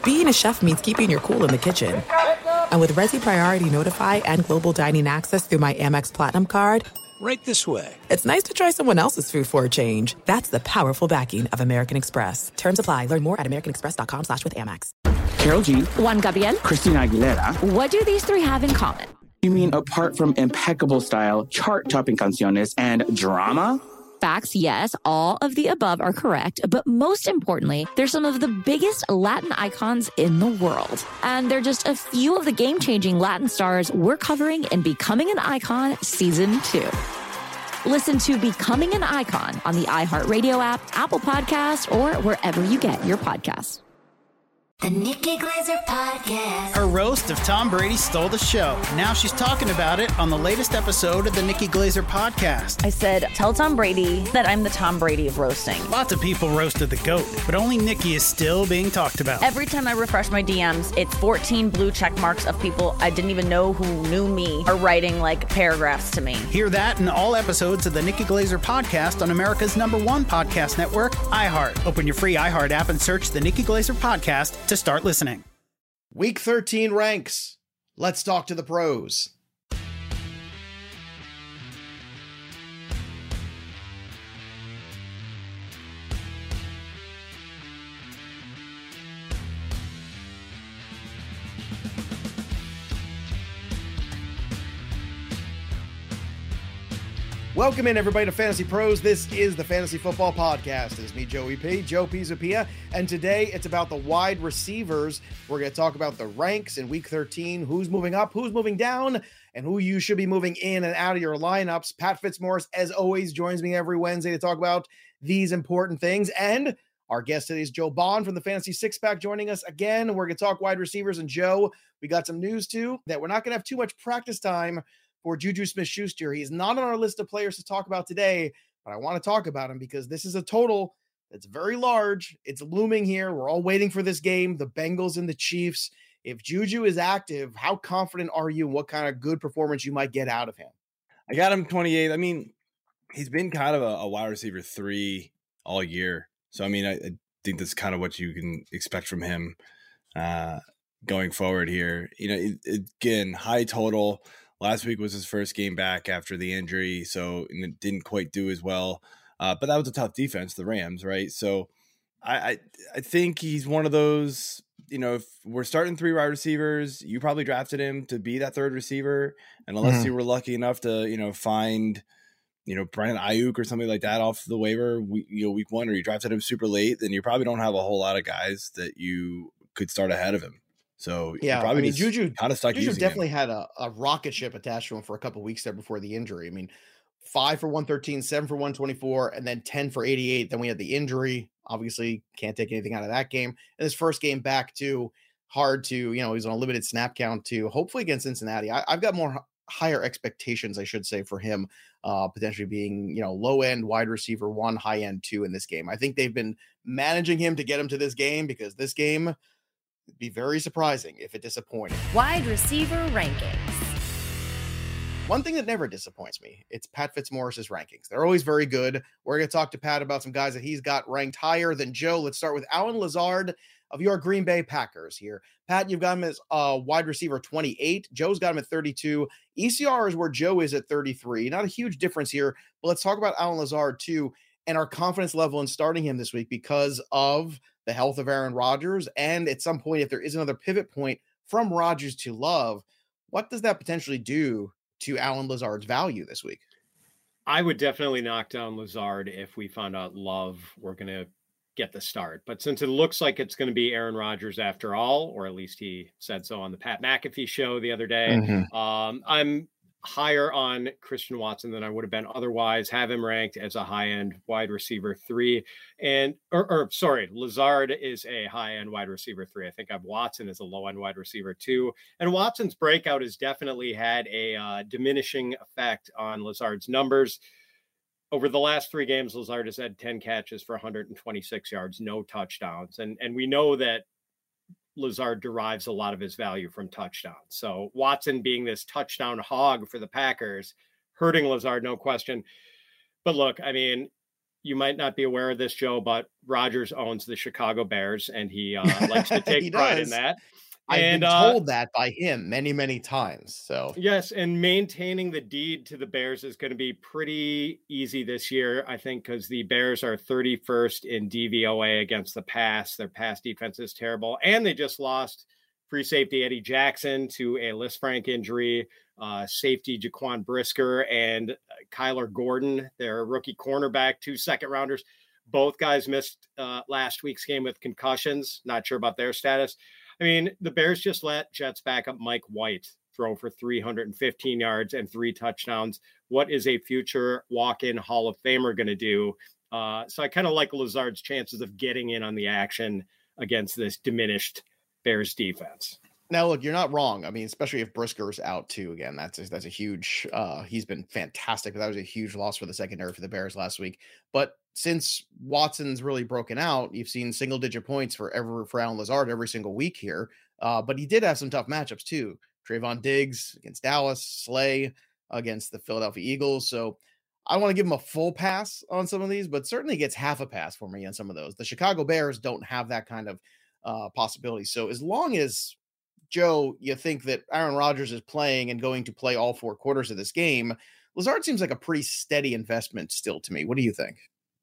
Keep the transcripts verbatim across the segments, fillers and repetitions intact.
being a chef means keeping your cool in the kitchen. And with Resi Priority Notify and Global Dining Access through my Amex Platinum card, right this way. It's nice to try someone else's food for a change. That's the powerful backing of American Express. Terms apply. Learn more at americanexpress.com slash with Amex. Karol G. Juan Gabriel. Christina Aguilera. What do these three have in common? You mean apart from impeccable style, chart-topping canciones, and drama? Facts, yes, all of the above are correct, but most importantly, they're some of the biggest Latin icons in the world. And they're just a few of the game-changing Latin stars we're covering in Becoming an Icon Season two. Listen to Becoming an Icon on the iHeartRadio app, Apple Podcasts, or wherever you get your podcasts. The Nikki Glazer Podcast. Her roast of Tom Brady stole the show. Now she's talking about it on the latest episode of the Nikki Glazer Podcast. I said, tell Tom Brady that I'm the Tom Brady of roasting. Lots of people roasted the GOAT, but only Nikki is still being talked about. Every time I refresh my D Ms, it's fourteen blue check marks of people I didn't even know who knew me are writing like paragraphs to me. Hear that in all episodes of the Nikki Glazer Podcast on America's number one podcast network, iHeart. Open your free iHeart app and search the Nikki Glazer Podcast to start listening. Week thirteen ranks. Let's talk to the pros. Welcome in, everybody, to Fantasy Pros. This is the Fantasy Football Podcast. It's me, Joey P, Joe Pizzapia, and today it's about the wide receivers. We're going to talk about the ranks in Week thirteen, who's moving up, who's moving down, and who you should be moving in and out of your lineups. Pat Fitzmaurice, as always, joins me every Wednesday to talk about these important things, and our guest today is Joe Bond from the Fantasy Six Pack joining us again. We're going to talk wide receivers, and Joe, we got some news, too, that we're not going to have too much practice time for Juju Smith-Schuster. He's not on our list of players to talk about today, but I want to talk about him because this is a total that's very large. It's looming here. We're all waiting for this game, the Bengals and the Chiefs. If Juju is active, how confident are you in what kind of good performance you might get out of him? I got him twenty-eight. I mean, he's been kind of a, a wide receiver three all year. So, I mean, I, I think that's kind of what you can expect from him uh, going forward here. You know, it, it, again, high total. Last week was his first game back after the injury, so it didn't quite do as well. Uh, but that was a tough defense, the Rams, right? So I, I I think he's one of those, you know, if we're starting three wide receivers, you probably drafted him to be that third receiver. And unless mm-hmm. you were lucky enough to, you know, find, you know, Brandon Ayuk or something like that off the waiver, you know, week one, or you drafted him super late, then you probably don't have a whole lot of guys that you could start ahead of him. So yeah, probably I mean, Juju kind of stuck Juju definitely him. had a, a rocket ship attached to him for a couple of weeks there before the injury. I mean, five for one thirteen, seven for one twenty-four, and then ten for eighty-eight. Then we had the injury. Obviously, can't take anything out of that game. And his first game back too, hard to, you know, he's on a limited snap count too. Hopefully against Cincinnati, I, I've got more higher expectations, I should say, for him, uh, potentially being, you know, low end wide receiver one, high end two in this game. I think they've been managing him to get him to this game because this game. It'd be very surprising if it disappointed. Wide receiver rankings. One thing that never disappoints me, it's Pat Fitzmaurice's rankings. They're always very good. We're going to talk to Pat about some guys that he's got ranked higher than Joe. Let's start with Allen Lazard of your Green Bay Packers here. Pat, you've got him as uh, wide receiver twenty-eight. Joe's got him at thirty-two. E C R is where Joe is at thirty-three. Not a huge difference here, but let's talk about Allen Lazard too and our confidence level in starting him this week because of the health of Aaron Rodgers. And at some point, if there is another pivot point from Rodgers to Love, what does that potentially do to Allen Lazard's value this week? I would definitely knock down Lazard if we found out Love were going to get the start. But since it looks like it's going to be Aaron Rodgers after all, or at least he said so on the Pat McAfee show the other day, mm-hmm. um, I'm higher on Christian Watson than I would have been otherwise. Have him ranked as a high-end wide receiver three. And, or, or sorry, Lazard is a high-end wide receiver three. I think I've Watson as a low-end wide receiver two. And Watson's breakout has definitely had a uh, diminishing effect on Lazard's numbers. Over the last three games, Lazard has had ten catches for one hundred twenty-six yards, no touchdowns. And, and we know that Lazard derives a lot of his value from touchdowns. So Watson being this touchdown hog for the Packers, hurting Lazard, no question. But look, I mean, you might not be aware of this, Joe, but Rodgers owns the Chicago Bears, and he uh, likes to take pride does. in that. I've and, been uh, told that by him many, many times. So yes, and maintaining the deed to the Bears is going to be pretty easy this year, I think, because the Bears are thirty-first in D V O A against the pass. Their pass defense is terrible, and they just lost free safety Eddie Jackson to a Lisfranc injury, uh, safety Jaquan Brisker, and Kyler Gordon, their rookie cornerback, two second rounders. Both guys missed uh, last week's game with concussions. Not sure about their status. I mean, the Bears just let Jets backup Mike White throw for three hundred fifteen yards and three touchdowns. What is a future walk-in Hall of Famer going to do? Uh, so I kind of like Lazard's chances of getting in on the action against this diminished Bears defense. Now, look, you're not wrong. I mean, especially if Brisker's out too. Again, that's a, that's a huge. Uh, he's been fantastic, but that was a huge loss for the secondary for the Bears last week. But since Watson's really broken out, you've seen single digit points for ever for Allen Lazard every single week here. Uh, but he did have some tough matchups too. Trayvon Diggs against Dallas, Slay against the Philadelphia Eagles. So I want to give him a full pass on some of these, but certainly gets half a pass for me on some of those. The Chicago Bears don't have that kind of uh, possibility. So as long as Joe, you think that Aaron Rodgers is playing and going to play all four quarters of this game, Lazard seems like a pretty steady investment still to me. What do you think?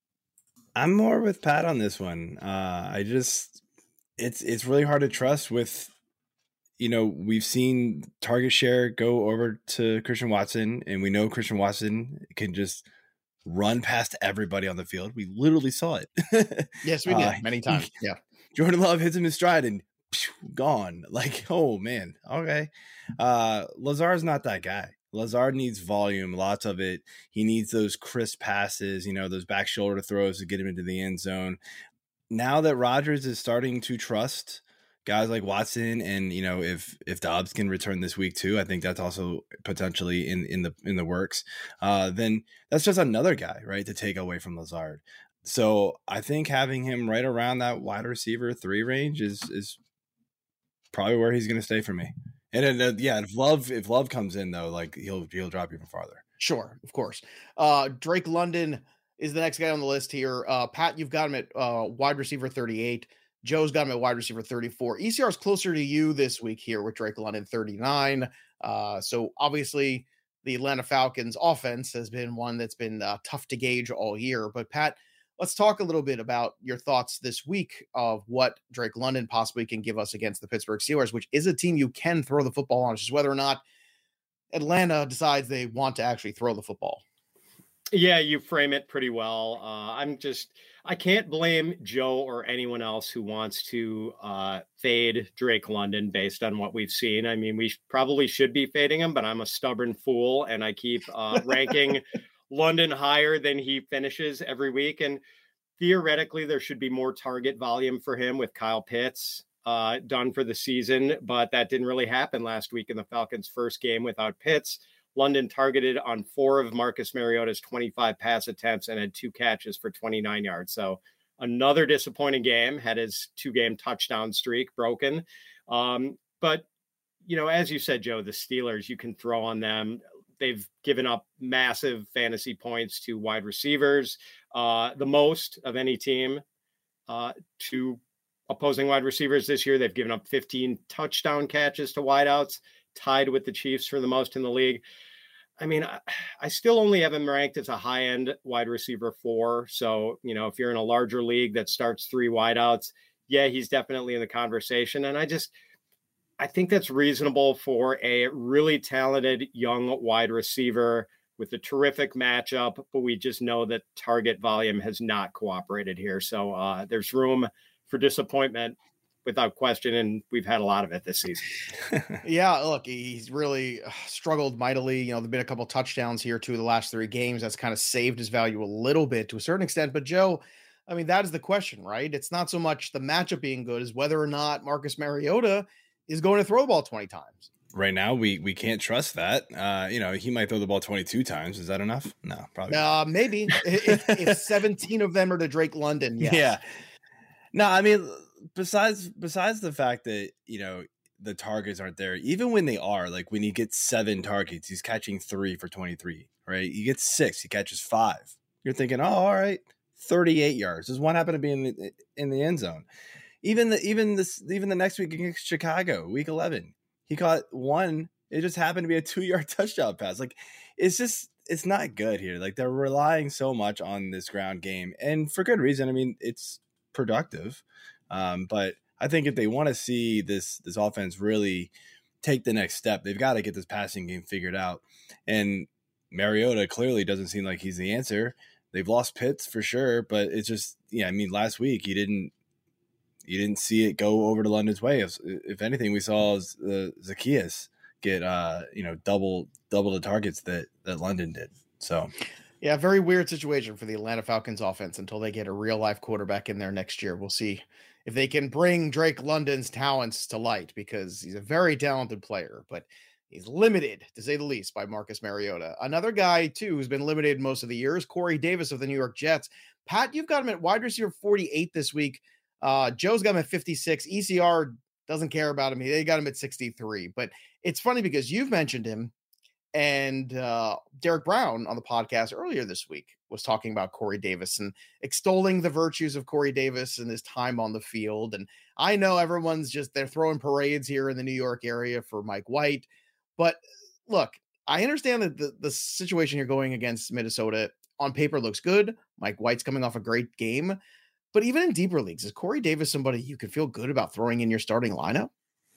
I'm more with Pat on this one. Uh, I just, it's it's really hard to trust with, you know, we've seen target share go over to Christian Watson, and we know Christian Watson can just run past everybody on the field. We literally saw it. Yes, we did uh, many times. Yeah. Jordan Love hits him in stride and gone. Like, oh man, okay. Uh Lazard's not that guy. Lazard needs volume, lots of it. He needs those crisp passes, you know, those back shoulder throws to get him into the end zone. Now that Rodgers is starting to trust guys like Watson, and you know, if if Dobbs can return this week too, I think that's also potentially in in the in the works. Uh then that's just another guy, right, to take away from Lazard. So I think having him right around that wide receiver three range is is probably where he's going to stay for me. And uh, yeah, if Love if Love comes in though, like he'll he'll drop even farther. Sure, of course. Uh, Drake London is the next guy on the list here. Uh, Pat, you've got him at uh, wide receiver thirty-eight. Joe's got him at wide receiver thirty-four. E C R is closer to you this week here with Drake London thirty-nine. Uh, so obviously the Atlanta Falcons offense has been one that's been uh, tough to gauge all year. But Pat, let's talk a little bit about your thoughts this week of what Drake London possibly can give us against the Pittsburgh Steelers, which is a team you can throw the football on. It's just whether or not Atlanta decides they want to actually throw the football. Yeah, you frame it pretty well. Uh, I'm just, I can't blame Joe or anyone else who wants to uh, fade Drake London based on what we've seen. I mean, we sh- probably should be fading him, but I'm a stubborn fool and I keep uh, ranking London higher than he finishes every week. And theoretically, there should be more target volume for him with Kyle Pitts uh, done for the season, but that didn't really happen last week in the Falcons' first game without Pitts. London targeted on four of Marcus Mariota's twenty-five pass attempts and had two catches for twenty-nine yards. So another disappointing game, had his two-game touchdown streak broken. Um, but, you know, as you said, Joe, the Steelers, you can throw on them. They've given up massive fantasy points to wide receivers, uh, the most of any team uh, to opposing wide receivers this year. They've given up fifteen touchdown catches to wideouts, tied with the Chiefs for the most in the league. I mean, I, I still only have him ranked as a high-end wide receiver four. So, you know, if you're in a larger league that starts three wideouts, yeah, he's definitely in the conversation. And I just, I think that's reasonable for a really talented young wide receiver with a terrific matchup, but we just know that target volume has not cooperated here. So uh, there's room for disappointment without question, and we've had a lot of it this season. Yeah, look, he's really struggled mightily. You know, there've been a couple touchdowns here too, the last three games. That's kind of saved his value a little bit to a certain extent. But Joe, I mean, that is the question, right? It's not so much the matchup being good as whether or not Marcus Mariota is going to throw the ball twenty times. Right now, we we can't trust that. Uh, you know, he might throw the ball twenty-two times. Is that enough? No, probably. Uh, maybe if, if seventeen of them are to Drake London. Yes. Yeah. No, I mean, besides besides the fact that, you know, the targets aren't there, even when they are, like when he gets seven targets, he's catching three for twenty-three, right? He gets six, he catches five. You're thinking, oh, all right, thirty-eight yards. Does one happen to be in the in the end zone? Even the even this even the next week against Chicago, week eleven, he caught one. It just happened to be a two-yard touchdown pass. Like, it's just it's not good here. Like, they're relying so much on this ground game, and for good reason. I mean, it's productive, um, but I think if they want to see this this offense really take the next step, they've got to get this passing game figured out. And Mariota clearly doesn't seem like he's the answer. They've lost Pitts for sure, but it's just, yeah, I mean, last week you didn't you didn't see it go over to London's way. If, if anything, we saw uh, Zacchaeus get uh, you know double double the targets that that London did. So yeah, very weird situation for the Atlanta Falcons offense until they get a real life quarterback in there next year. We'll see if they can bring Drake London's talents to light, because he's a very talented player, but he's limited, to say the least, by Marcus Mariota. Another guy, too, who's been limited most of the year is Corey Davis of the New York Jets. Pat, you've got him at wide receiver forty-eight this week. Uh, Joe's got him at fifty-six. E C R doesn't care about him. They got him at sixty-three. But it's funny because you've mentioned him, and uh, Derek Brown on the podcast earlier this week was talking about Corey Davis and extolling the virtues of Corey Davis and his time on the field. And I know everyone's just, they're throwing parades here in the New York area for Mike White. But look, I understand that the, the situation you're going against Minnesota on paper looks good. Mike White's coming off a great game. But even in deeper leagues, is Corey Davis somebody you can feel good about throwing in your starting lineup?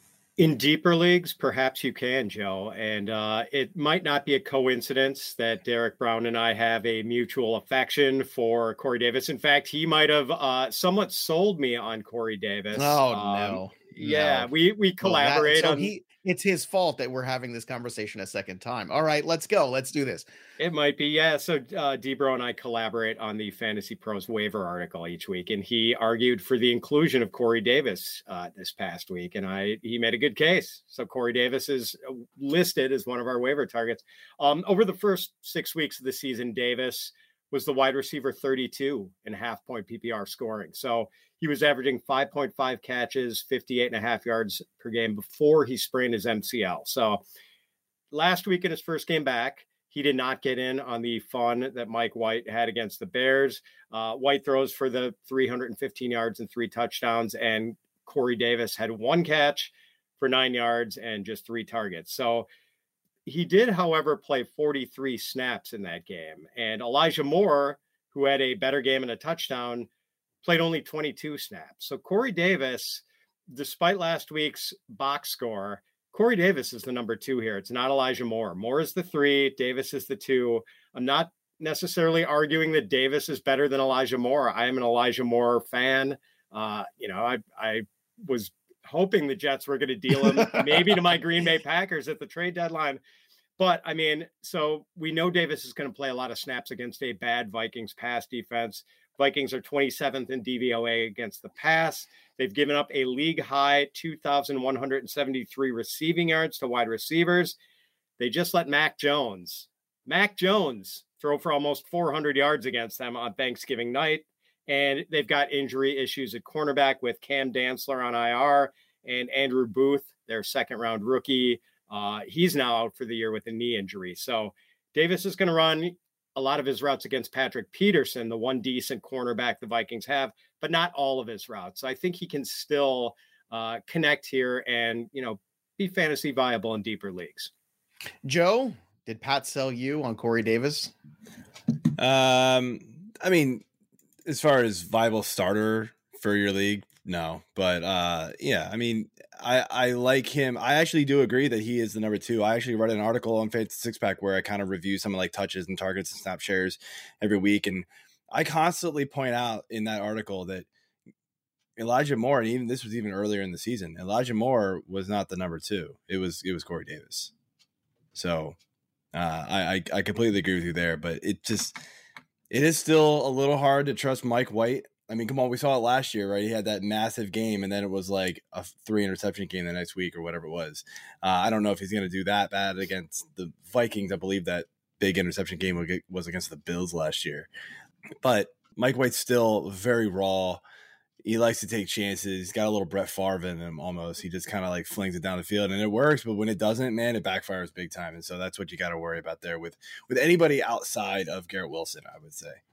In deeper leagues, perhaps you can, Joe. And uh, it might not be a coincidence that Derek Brown and I have a mutual affection for Corey Davis. In fact, he might have uh, somewhat sold me on Corey Davis. Oh, um, no. Yeah, no. we we collaborate well, that, so on. He, it's his fault that we're having this conversation a second time. All right, let's go. Let's do this. It might be, yeah. So uh, Debro and I collaborate on the Fantasy Pros waiver article each week, and he argued for the inclusion of Corey Davis uh, this past week, and I he made a good case. So Corey Davis is listed as one of our waiver targets. Um, over the first six weeks of the season, Davis was the wide receiver thirty-two in half point P P R scoring. So he was averaging five point five catches, fifty-eight and a half yards per game before he sprained his M C L. So last week in his first game back, he did not get in on the fun that Mike White had against the Bears. Uh, White throws for the three hundred fifteen yards and three touchdowns, and Corey Davis had one catch for nine yards and just three targets. So he did, however, play forty-three snaps in that game. And Elijah Moore, who had a better game and a touchdown, played only twenty-two snaps. So Corey Davis, despite last week's box score, Corey Davis is the number two here. It's not Elijah Moore. Moore is the three. Davis is the two. I'm not necessarily arguing that Davis is better than Elijah Moore. I am an Elijah Moore fan. Uh, you know, I I was hoping the Jets were going to deal him maybe to my Green Bay Packers at the trade deadline. But I mean, so we know Davis is going to play a lot of snaps against a bad Vikings pass defense. Vikings are twenty-seventh in D V O A against the pass. They've given up a league high two thousand one hundred seventy-three receiving yards to wide receivers. They just let Mac Jones, Mac Jones throw for almost four hundred yards against them on Thanksgiving night. And they've got injury issues at cornerback with Cam Dantzler on I R and Andrew Booth, their second round rookie. Uh, he's now out for the year with a knee injury. So Davis is going to run a lot of his routes against Patrick Peterson, the one decent cornerback the Vikings have, but not all of his routes. So I think he can still uh, connect here and, you know, be fantasy viable in deeper leagues. Joe, did Pat sell you on Corey Davis? Um, I mean, as far as viable starter for your league, no. But uh, yeah, I mean, I, I like him. I actually do agree that he is the number two. I actually read an article on Fantasy Six Pack where I kind of review some of like touches and targets and snap shares every week. And I constantly point out in that article that Elijah Moore, and even this was even earlier in the season, Elijah Moore was not the number two. It was, it was Corey Davis. So uh, I, I completely agree with you there, but it just, it is still a little hard to trust Mike White. I mean, come on, we saw it last year, right? He had that massive game, and then it was like a three interception game the next week or whatever it was. Uh, I don't know if he's going to do that bad against the Vikings. I believe that big interception game was against the Bills last year. But Mike White's still very raw. He likes to take chances. He's got a little Brett Favre in him almost. He just kind of like flings it down the field, and it works. But when it doesn't, man, it backfires big time. And so that's what you got to worry about there with, with anybody outside of Garrett Wilson, I would say.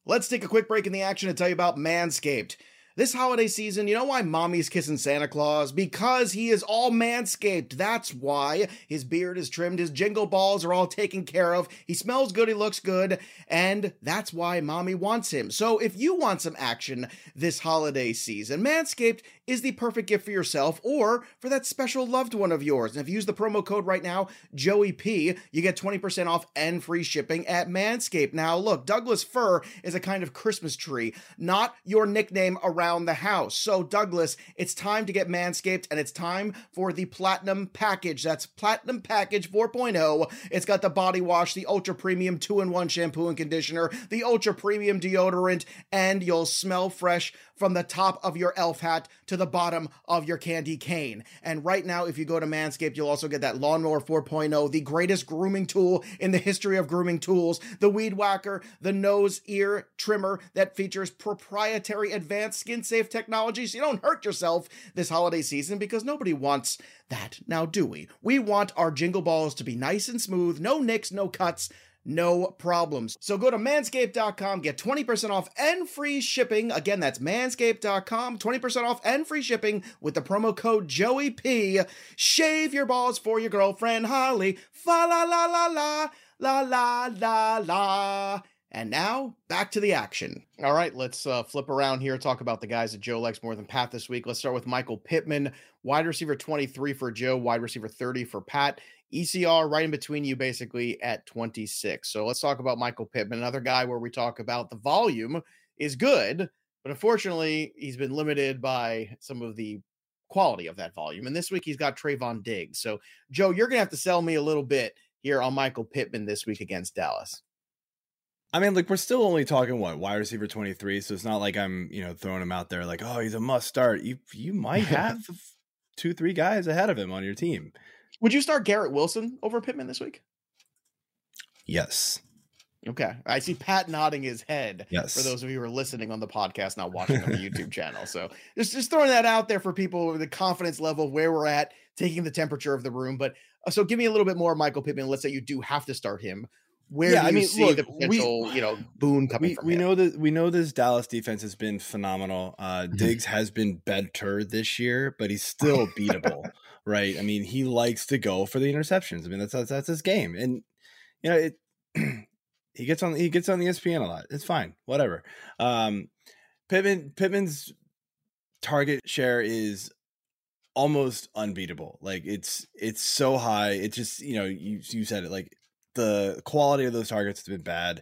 Let's take a quick break in the action to tell you about Manscaped. This holiday season, you know why mommy's kissing Santa Claus? Because he is all manscaped. That's why. His beard is trimmed, his jingle balls are all taken care of, he smells good, he looks good, and that's why mommy wants him. So if you want some action this holiday season, Manscaped is the perfect gift for yourself or for that special loved one of yours. And if you use the promo code right now, Joey P, you get twenty percent off and free shipping at Manscaped. Now look, Douglas fir is a kind of Christmas tree, not your nickname around the house. So Douglas, it's time to get Manscaped, and it's time for the Platinum Package. That's Platinum Package four point oh. It's got the body wash, the ultra premium two in one shampoo and conditioner, the ultra premium deodorant, and you'll smell fresh from the top of your elf hat to the bottom of your candy cane. And right now, if you go to Manscaped, you'll also get that Lawnmower four point oh, the greatest grooming tool in the history of grooming tools, the Weed Whacker, the nose ear trimmer that features proprietary advanced skin safe technology so you don't hurt yourself this holiday season, because nobody wants that, now do we? We want our jingle balls to be nice and smooth, no nicks, no cuts, no problems. So go to manscaped dot com, get twenty percent off and free shipping. Again, that's manscaped dot com, twenty percent off and free shipping with the promo code Joey P. Shave your balls for your girlfriend Holly. Fa la la la la, la la la la. And now, back to the action. All right, let's uh, flip around here, talk about the guys that Joe likes more than Pat this week. Let's start with Michael Pittman, wide receiver twenty-three for Joe, wide receiver thirty for Pat. E C R right in between you basically at twenty-six. So let's talk about Michael Pittman, another guy where we talk about the volume is good, but unfortunately he's been limited by some of the quality of that volume. And this week he's got Trayvon Diggs. So Joe, you're going to have to sell me a little bit here on Michael Pittman this week against Dallas. I mean, like, we're still only talking, what, wide receiver twenty-three, so it's not like I'm, you know, throwing him out there like, oh, he's a must start. You you might have two, three guys ahead of him on your team. Would you start Garrett Wilson over Pittman this week? Yes. Okay. I see Pat nodding his head. Yes. For those of you who are listening on the podcast, not watching on the YouTube channel. So just, just throwing that out there for people with the confidence level of where we're at, taking the temperature of the room. But uh, so give me a little bit more Michael Pittman. Let's say you do have to start him. Where yeah, do you I mean, see look, the potential, we, you know, boon coming we, from we him? know that we know this Dallas defense has been phenomenal. Uh, Mm-hmm. Diggs has been better this year, but he's still beatable, right? I mean, he likes to go for the interceptions. I mean, that's that's, that's his game, and you know, it, he gets on he gets on the E S P N a lot. It's fine, whatever. Um, Pittman Pittman's target share is almost unbeatable. Like it's it's so high. It's just, you know, you you said it, like the quality of those targets has been bad.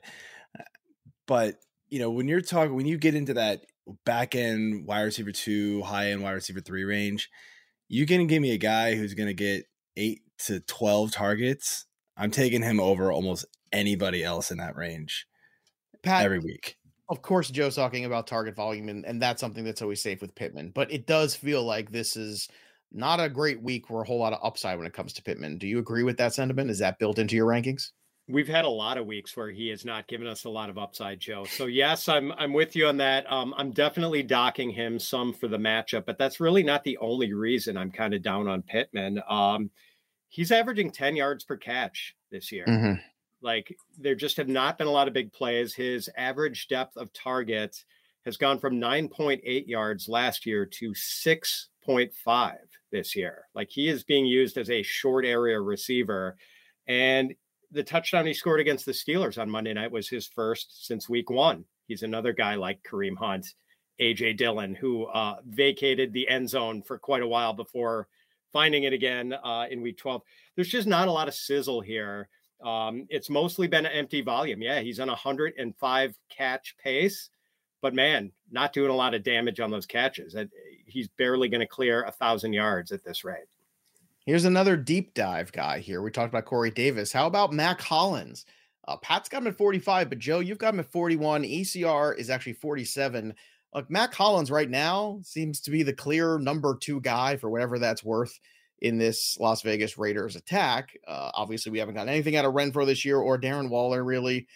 But, you know, when you're talking, when you get into that back end wide receiver two, high end wide receiver three range, you can give me a guy who's going to get eight to twelve targets. I'm taking him over almost anybody else in that range Pat, every week. Of course, Joe's talking about target volume, and, and that's something that's always safe with Pittman. But it does feel like this is not a great week for a whole lot of upside when it comes to Pittman. Do you agree with that sentiment? Is that built into your rankings? We've had a lot of weeks where he has not given us a lot of upside, Joe. So yes, I'm I'm with you on that. Um, I'm definitely docking him some for the matchup, but that's really not the only reason I'm kind of down on Pittman. Um, he's averaging ten yards per catch this year. Mm-hmm. Like, there just have not been a lot of big plays. His average depth of target has gone from nine point eight yards last year to six point five this year. Like, he is being used as a short area receiver. And the touchdown he scored against the Steelers on Monday night was his first since week one. He's another guy like Kareem Hunt, A J Dillon, who uh, vacated the end zone for quite a while before finding it again uh, in week twelve. There's just not a lot of sizzle here. Um, it's mostly been an empty volume. Yeah, he's on a one hundred five catch pace, but man, not doing a lot of damage on those catches. He's barely going to clear a thousand yards at this rate. Here's another deep dive guy here. We talked about Corey Davis. How about Mac Hollins? Uh, Pat's got him at forty-five, but Joe, you've got him at forty-one. E C R is actually forty-seven. Like, Mac Hollins right now seems to be the clear number two guy for whatever that's worth in this Las Vegas Raiders attack. Uh, obviously, we haven't gotten anything out of Renfro this year or Darren Waller, really.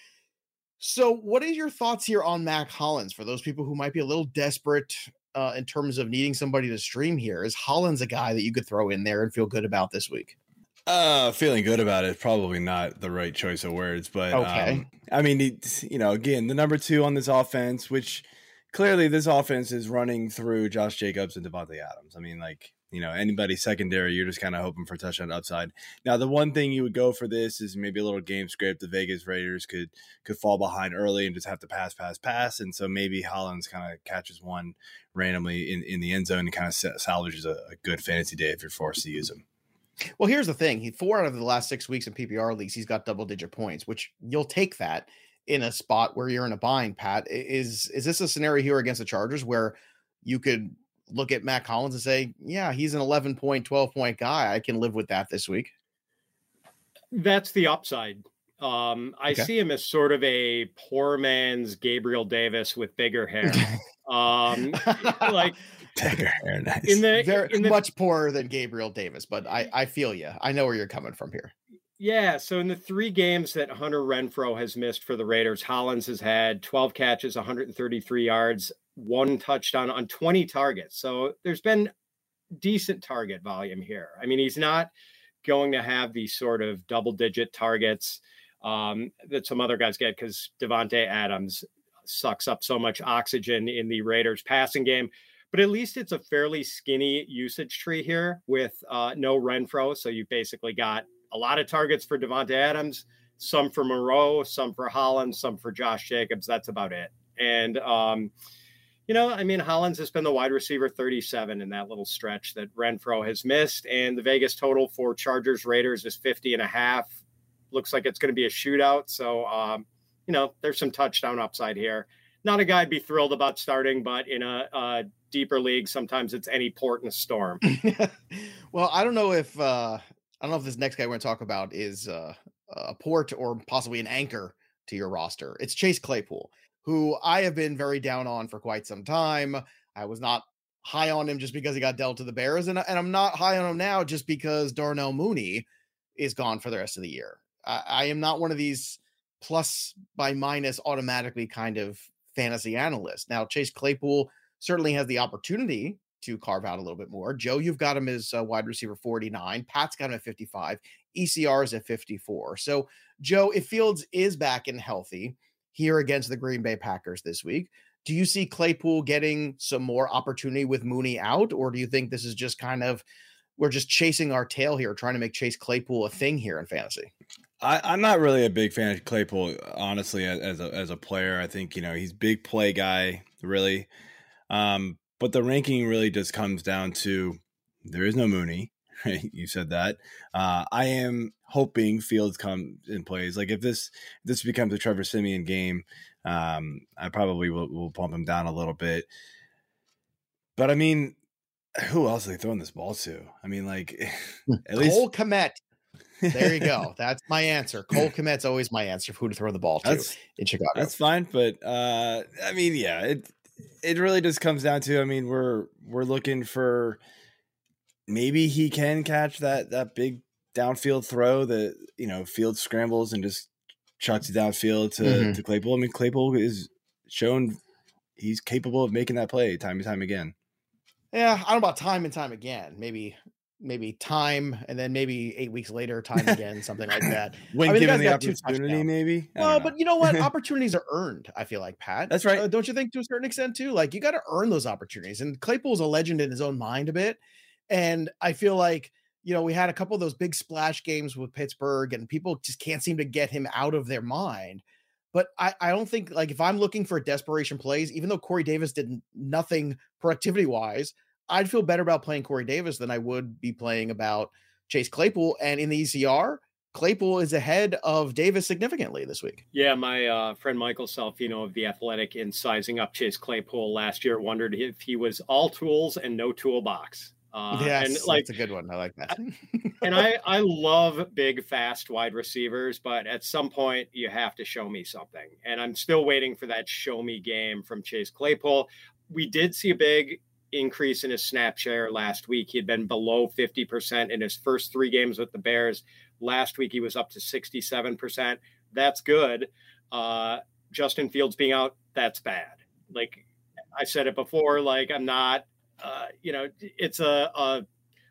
So what are your thoughts here on Mac Hollins for those people who might be a little desperate uh, in terms of needing somebody to stream here? Is Hollins a guy that you could throw in there and feel good about this week? Uh, feeling good about it. Probably not the right choice of words, but okay. Um, I mean, it, you know, again, the number two on this offense, which clearly this offense is running through Josh Jacobs and Devontae Adams. I mean, like, you know, anybody secondary, you're just kind of hoping for touchdown upside. Now, the one thing you would go for this is maybe a little game script. The Vegas Raiders could could fall behind early and just have to pass, pass, pass. And so maybe Hollins kind of catches one randomly in, in the end zone and kind of salvages a, a good fantasy day if you're forced to use him. Well, here's the thing. He four out of the last six weeks in P P R leagues, he's got double digit points, which you'll take that in a spot where you're in a bind, Pat. Is is this a scenario here against the Chargers where you could look at Matt Collins and say, yeah, he's an eleven point, twelve point guy. I can live with that this week? That's the upside. Um, I Okay. see him as sort of a poor man's Gabriel Davis with bigger hair. um, like Bigger hair, nice. in the Very in the much poorer than Gabriel Davis, but I, I feel you. I know where you're coming from here. Yeah, so in the three games that Hunter Renfrow has missed for the Raiders, Hollins has had twelve catches, one hundred thirty-three yards, one touchdown on twenty targets. So there's been decent target volume here. I mean, he's not going to have these sort of double-digit targets um, that some other guys get because Devontae Adams sucks up so much oxygen in the Raiders passing game. But at least it's a fairly skinny usage tree here with uh, no Renfrow. So you basically got a lot of targets for Devontae Adams, some for Moreau, some for Hollins, some for Josh Jacobs. That's about it. And, um, you know, I mean, Hollins has been the wide receiver thirty-seven in that little stretch that Renfrow has missed. And the Vegas total for Chargers Raiders is fifty and a half. Looks like it's going to be a shootout. So, um, you know, there's some touchdown upside here. Not a guy I'd be thrilled about starting, but in a, a deeper league, sometimes it's any port in a storm. Well, I don't know if uh, I don't know if this next guy we're going to talk about is uh, a port or possibly an anchor to your roster. It's Chase Claypool, who I have been very down on for quite some time. I was not high on him just because he got dealt to the Bears, and, and I'm not high on him now just because Darnell Mooney is gone for the rest of the year. I, I am not one of these plus by minus automatically kind of fantasy analysts. Now, Chase Claypool certainly has the opportunity to carve out a little bit more. Joe, you've got him as uh, wide receiver forty-nine. Pat's got him at fifty-five. E C R is at fifty-four. So, Joe, if Fields is back and healthy here against the Green Bay Packers this week, do you see Claypool getting some more opportunity with Mooney out? Or do you think this is just kind of, we're just chasing our tail here, trying to make Chase Claypool a thing here in fantasy? I, I'm not really a big fan of Claypool, honestly, as a, as a player. I think, you know, he's big play guy, really. Um, but the ranking really just comes down to there is no Mooney. Right? You said that. Uh, I am hoping Fields comes and plays. Like if this if this becomes a Trevor Siemian game, um, I probably will, will bump him down a little bit. But I mean, who else are they throwing this ball to? I mean, like at least Cole Kmet. There you go. That's my answer. Cole Kmet's always my answer for who to throw the ball to That's- in Chicago. That's fine, but uh, I mean, yeah, it it really just comes down to. I mean, we're we're looking for maybe he can catch that that big downfield throw that you know Fields scrambles and just chucks it downfield to Mhm. to Claypool. I mean, Claypool is shown he's capable of making that play time and time again. Yeah, I don't know about time and time again. Maybe, maybe time, and then maybe eight weeks later, time again, something like that. When I mean, the given guy's the got two opportunity, touchdowns. maybe. I Well, don't know. but you know what? Opportunities are earned. I feel like, Pat. That's right. Uh, don't you think to a certain extent too? Like you got to earn those opportunities. And Claypool's a legend in his own mind a bit. And I feel like you know we had a couple of those big splash games with Pittsburgh, and people just can't seem to get him out of their mind. But I, I don't think like if I'm looking for desperation plays, even though Corey Davis did nothing productivity wise, I'd feel better about playing Corey Davis than I would be playing about Chase Claypool. And in the E C R, Claypool is ahead of Davis significantly this week. Yeah, my uh, friend Michael Salfino of The Athletic, in sizing up Chase Claypool last year, wondered if he was all tools and no toolbox. Uh, yes, and like, that's a good one. I like that. and I, I love big, fast wide receivers, but at some point you have to show me something. And I'm still waiting for that show me game from Chase Claypool. We did see a big increase in his snap share last week. He had been below fifty percent in his first three games with the Bears. Last week, he was up to sixty-seven percent. That's good. Uh, Justin Fields being out, that's bad. Like I said it before, like I'm not, uh, you know, it's a, a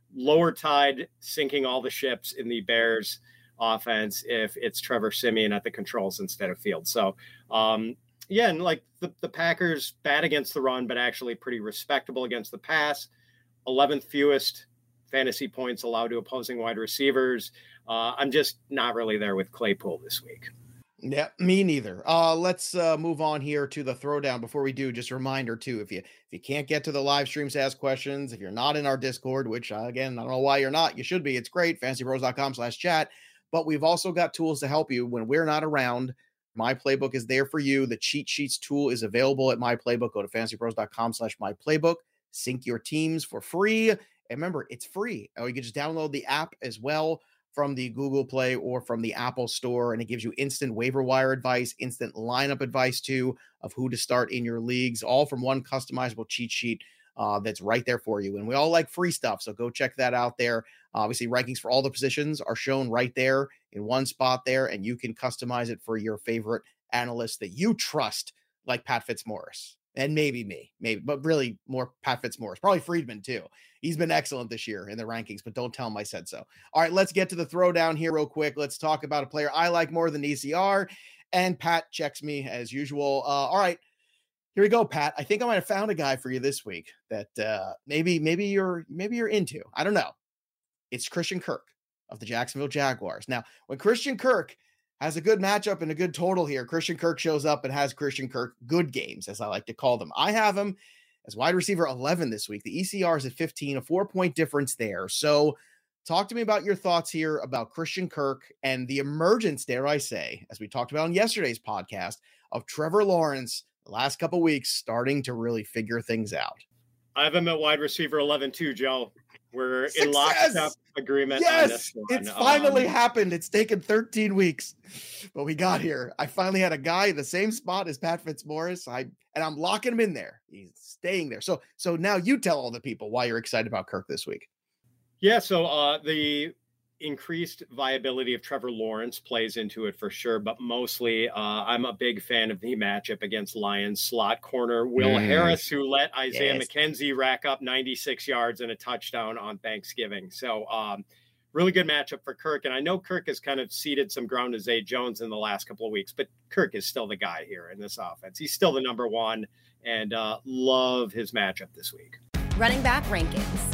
lower tide sinking all the ships in the Bears offense if it's Trevor Siemian at the controls instead of Fields. So, um, yeah, and like the, the Packers bad against the run, but actually pretty respectable against the pass. eleventh fewest fantasy points allowed to opposing wide receivers. Uh, I'm just not really there with Claypool this week. Yeah, me neither. Uh, let's uh, move on here to the throwdown. Before we do, just a reminder too, if you if you can't get to the live streams to ask questions, if you're not in our Discord, which uh, again, I don't know why you're not, you should be. It's great, fantasypros.com slash chat. But we've also got tools to help you when we're not around. My Playbook is there for you. The cheat sheets tool is available at My Playbook. Go to fantasypros.com slash My Playbook. Sync your teams for free. And remember, it's free. Or you can just download the app as well from the Google Play or from the Apple Store, and it gives you instant waiver wire advice, instant lineup advice too, of who to start in your leagues, all from one customizable cheat sheet uh, that's right there for you. And we all like free stuff, so go check that out there. Obviously, rankings for all the positions are shown right there in one spot there, and you can customize it for your favorite analyst that you trust, like Pat Fitzmaurice. And maybe me, maybe, but really more Pat Fitzmaurice, probably Friedman too. He's been excellent this year in the rankings, but don't tell him I said so. All right, let's get to the throwdown here real quick. Let's talk about a player I like more than E C R, and Pat checks me as usual. Uh, all right, here we go, Pat. I think I might have found a guy for you this week that uh, maybe, maybe you're, maybe you're into. I don't know. It's Christian Kirk of the Jacksonville Jaguars. Now, when Christian Kirk has a good matchup and a good total here, Christian Kirk shows up and has Christian Kirk good games, as I like to call them. I have him as wide receiver eleven this week. The E C R is at fifteen, a four-point difference there. So talk to me about your thoughts here about Christian Kirk and the emergence, dare I say, as we talked about in yesterday's podcast, of Trevor Lawrence the last couple weeks starting to really figure things out. I have him at wide receiver eleven too, Joe. We're Success! in lockstep agreement. Yes, on this one. it's finally um, happened. It's taken thirteen weeks, but we got here. I finally had a guy in the same spot as Pat Fitzmaurice. I and I'm locking him in there. He's staying there. So, so now you tell all the people why you're excited about Kirk this week. Yeah. So uh, the increased viability of Trevor Lawrence plays into it for sure, but mostly uh, I'm a big fan of the matchup against Lions slot corner Will mm. Harris, who let Isaiah yes. McKenzie rack up ninety-six yards and a touchdown on Thanksgiving. So um, really good matchup for Kirk. And I know Kirk has kind of ceded some ground to Zay Jones in the last couple of weeks, but Kirk is still the guy here in this offense. He's still the number one, and uh, love his matchup this week. Running back rankings.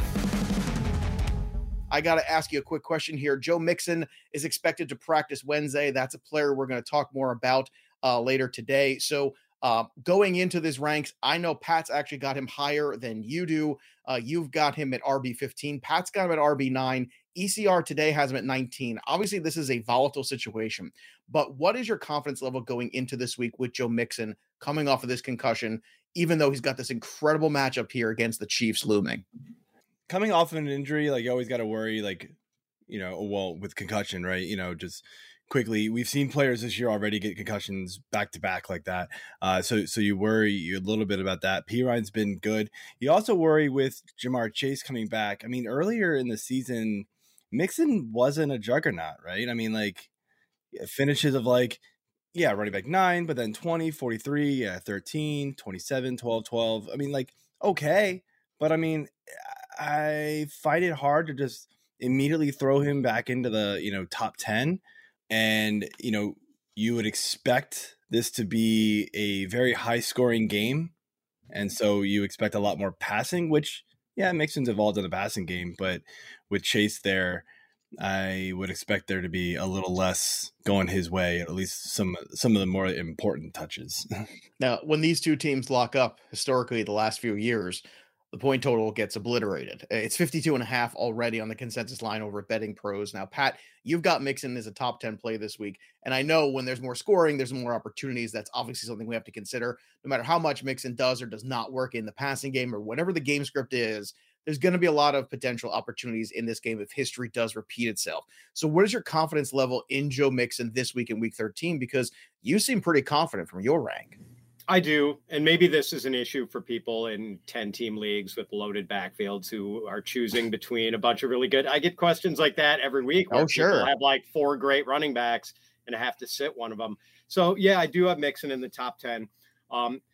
I got to ask you a quick question here. Joe Mixon is expected to practice Wednesday. That's a player we're going to talk more about uh, later today. So uh, going into this ranks, I know Pat's actually got him higher than you do. Uh, you've got him at R B fifteen. Pat's got him at R B nine. E C R today has him at nineteen. Obviously, this is a volatile situation, but what is your confidence level going into this week with Joe Mixon coming off of this concussion, even though he's got this incredible matchup here against the Chiefs looming? Coming off of an injury, like you always got to worry, like, you know, well, with concussion, right? You know, just quickly, we've seen players this year already get concussions back to back like that. Uh, so, so you worry a little bit about that. P. Ryan's been good. You also worry with Jamar Chase coming back. I mean, earlier in the season, Mixon wasn't a juggernaut, right? I mean, like finishes of like, yeah, running back nine, but then twenty, forty-three, yeah, thirteen, twenty-seven, twelve, twelve. I mean, like, okay. But I mean, I find it hard to just immediately throw him back into the, you know, top ten. And, you know, you would expect this to be a very high scoring game. And so you expect a lot more passing, which, yeah, Mixon's involved in the passing game. But with Chase there, I would expect there to be a little less going his way, at least some, some of the more important touches. Now, when these two teams lock up historically the last few years, the point total gets obliterated. It's fifty-two and a half already on the consensus line over at Betting Pros. Now, Pat, you've got Mixon as a top ten play this week. And I know when there's more scoring, there's more opportunities. That's obviously something we have to consider. No matter how much Mixon does or does not work in the passing game or whatever the game script is, there's going to be a lot of potential opportunities in this game if history does repeat itself. So what is your confidence level in Joe Mixon this week in week thirteen? Because you seem pretty confident from your rank. I do. And maybe this is an issue for people in ten team leagues with loaded backfields who are choosing between a bunch of really good. I get questions like that every week. Where oh, sure. People have like four great running backs and I have to sit one of them. So yeah, I do have Mixon in the top ten. Um,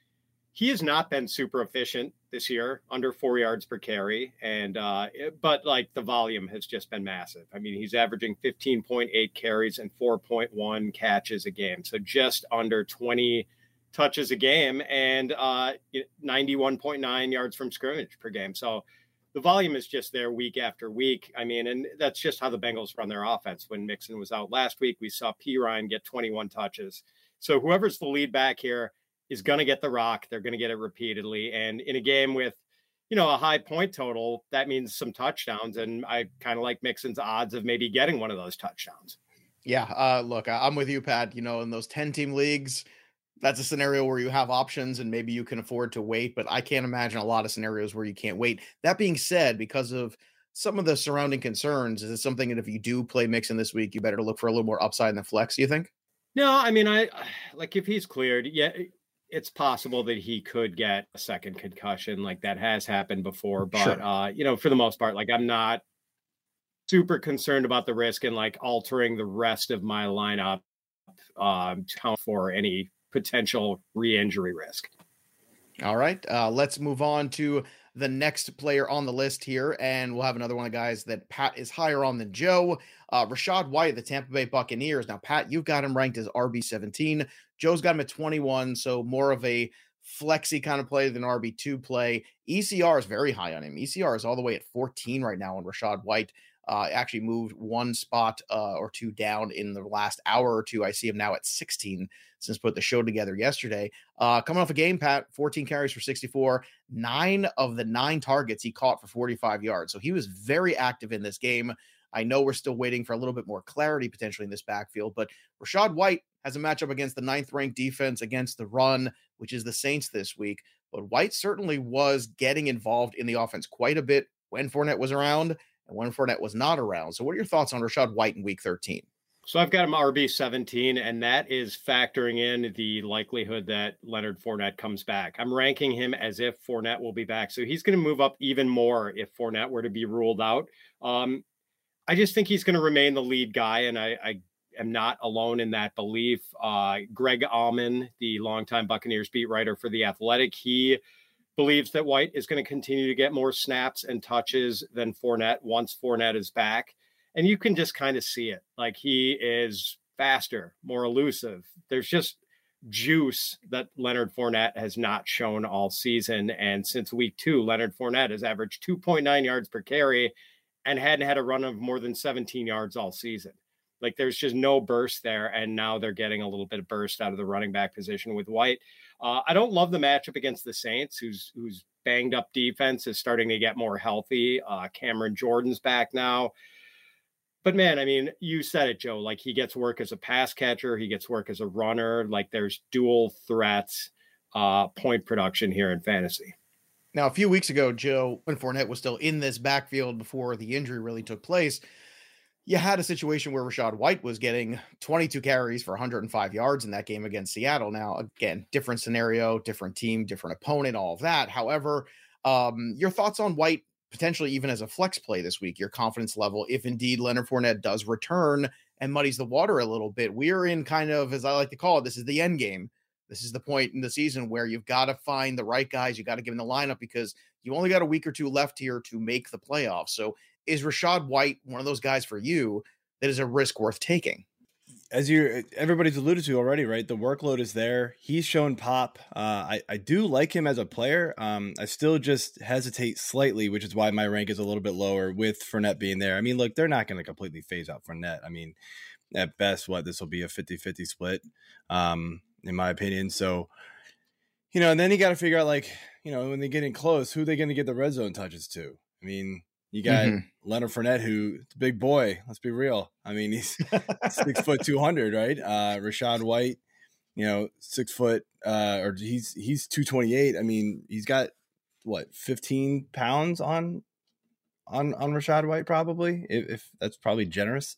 he has not been super efficient this year, under four yards per carry. And, uh, it, but like the volume has just been massive. I mean, he's averaging fifteen point eight carries and four point one catches a game. So just under twenty touches a game and uh, ninety-one point nine yards from scrimmage per game. So the volume is just there week after week. I mean, and that's just how the Bengals run their offense. When Mixon was out last week, we saw P. Ryan get twenty-one touches. So whoever's the lead back here is going to get the rock. They're going to get it repeatedly. And in a game with, you know, a high point total, that means some touchdowns. And I kind of like Mixon's odds of maybe getting one of those touchdowns. Yeah. Uh, look, I'm with you, Pat. You know, in those ten team leagues, that's a scenario where you have options and maybe you can afford to wait, but I can't imagine a lot of scenarios where you can't wait. That being said, because of some of the surrounding concerns, is it something that if you do play Mixon this week, you better look for a little more upside in the flex, do you think? No, I mean, I like if he's cleared, yeah, it's possible that he could get a second concussion. Like that has happened before, but sure. uh, you know, for the most part, like I'm not super concerned about the risk and like altering the rest of my lineup um, to count for any potential re-injury risk. All right, uh, let's move on to the next player on the list here, and we'll have another one of the guys that Pat is higher on than Joe. Uh, Rachaad White, the Tampa Bay Buccaneers. Now, Pat, you've got him ranked as R B seventeen. Joe's got him at twenty-one, so more of a flexy kind of play than R B two play. E C R is very high on him. E C R is all the way at fourteen right now on Rachaad White. Uh, actually moved one spot uh, or two down in the last hour or two. I see him now at sixteen since put the show together yesterday. Uh, coming off a game, Pat, fourteen carries for sixty-four. Nine of the nine targets he caught for forty-five yards. So he was very active in this game. I know we're still waiting for a little bit more clarity potentially in this backfield, but Rachaad White has a matchup against the ninth ranked defense against the run, which is the Saints this week. But White certainly was getting involved in the offense quite a bit when Fournette was around and when Fournette was not around. So what are your thoughts on Rachaad White in week thirteen? So I've got him R B seventeen, and that is factoring in the likelihood that Leonard Fournette comes back. I'm ranking him as if Fournette will be back. So he's going to move up even more if Fournette were to be ruled out. Um, I just think he's going to remain the lead guy, and I, I am not alone in that belief. Uh, Greg Allman, the longtime Buccaneers beat writer for The Athletic, he believes that White is going to continue to get more snaps and touches than Fournette once Fournette is back. And you can just kind of see it. Like he is faster, more elusive. There's just juice that Leonard Fournette has not shown all season. And since week two, Leonard Fournette has averaged two point nine yards per carry and hadn't had a run of more than seventeen yards all season. Like there's just no burst there. And now they're getting a little bit of burst out of the running back position with White. Uh, I don't love the matchup against the Saints, who's, who's banged up defense is starting to get more healthy. Uh, Cameron Jordan's back now. But man, I mean, you said it, Joe, like he gets work as a pass catcher. He gets work as a runner. Like there's dual threats, uh, point production here in fantasy. Now, a few weeks ago, Joe, when Fournette was still in this backfield before the injury really took place, you had a situation where Rachaad White was getting twenty-two carries for one hundred five yards in that game against Seattle. Now, again, different scenario, different team, different opponent, all of that. However, um, your thoughts on White potentially even as a flex play this week, your confidence level, if indeed Leonard Fournette does return and muddies the water a little bit. We're in kind of, as I like to call it, this is the end game. This is the point in the season where you've got to find the right guys. You got to give them the lineup because you only got a week or two left here to make the playoffs. So is Rachaad White one of those guys for you that is a risk worth taking? As you, everybody's alluded to already, right? The workload is there. He's shown pop. Uh, I, I do like him as a player. Um, I still just hesitate slightly, which is why my rank is a little bit lower with Fournette being there. I mean, look, they're not going to completely phase out Fournette. I mean, at best, what, this will be a fifty-fifty split, um, in my opinion. So, you know, and then you got to figure out, like, you know, when they get in close, who are they going to get the red zone touches to? I mean, you got mm-hmm. Leonard Fournette, who's a big boy. Let's be real. I mean, he's six foot two hundred, right? Uh, Rachaad White, you know, six foot, uh, or he's he's two twenty eight. I mean, he's got what fifteen pounds on on on Rachaad White, probably, if, if that's probably generous.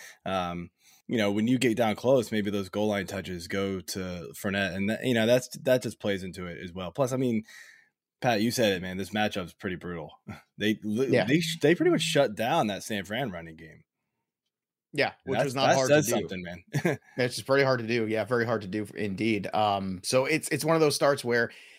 um, you know, when you get down close, maybe those goal line touches go to Fournette, and that, you know, that's that just plays into it as well. Plus, I mean, Pat, you said it, man. This matchup's pretty brutal. They yeah. they they pretty much shut down that San Fran running game. Yeah, which was not hard to do. Something, man. It's just pretty hard to do. Yeah, very hard to do indeed. Um, so it's it's one of those starts where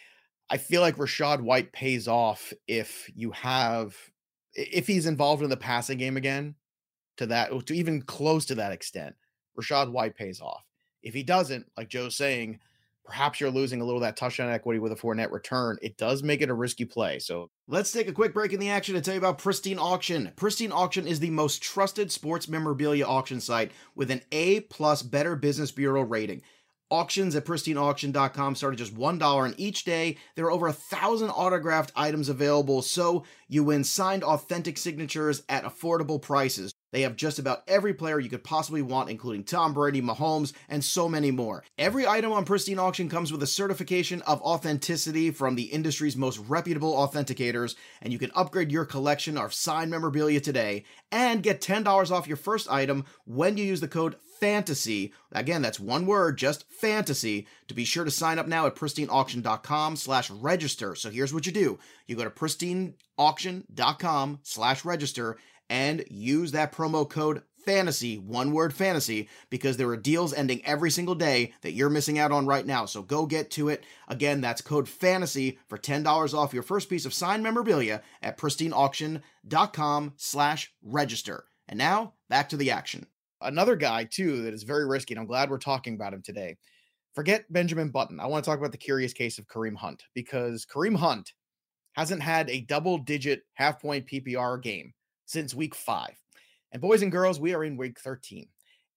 I feel like Rachaad White pays off if you have, if he's involved in the passing game again to that, to even close to that extent, Rachaad White pays off. If he doesn't, like Joe's saying, perhaps you're losing a little of that touchdown equity with a Fournette return. It does make it a risky play. So let's take a quick break in the action to tell you about Pristine Auction. Pristine Auction is the most trusted sports memorabilia auction site with an A plus Better Business Bureau rating. Auctions at pristine auction dot com start at just one dollar, and each day there are over a thousand autographed items available, so you win signed authentic signatures at affordable prices. They have just about every player you could possibly want, including Tom Brady, Mahomes, and so many more. Every item on Pristine Auction comes with a certification of authenticity from the industry's most reputable authenticators, and you can upgrade your collection of signed memorabilia today and get ten dollars off your first item when you use the code FANTASY. Again, that's one word, just FANTASY. To be sure to sign up now at pristine auction dot com slash register. So here's what you do. You go to pristine auction dot com slash register and use that promo code FANTASY, one word FANTASY, because there are deals ending every single day that you're missing out on right now. So go get to it. Again, that's code FANTASY for ten dollars off your first piece of signed memorabilia at pristine auction dot com slash register. And now, back to the action. Another guy, too, that is very risky, and I'm glad we're talking about him today. Forget Benjamin Button. I want to talk about the curious case of Kareem Hunt, because Kareem Hunt hasn't had a double-digit half-point P P R game since week five. And boys and girls, we are in week thirteen.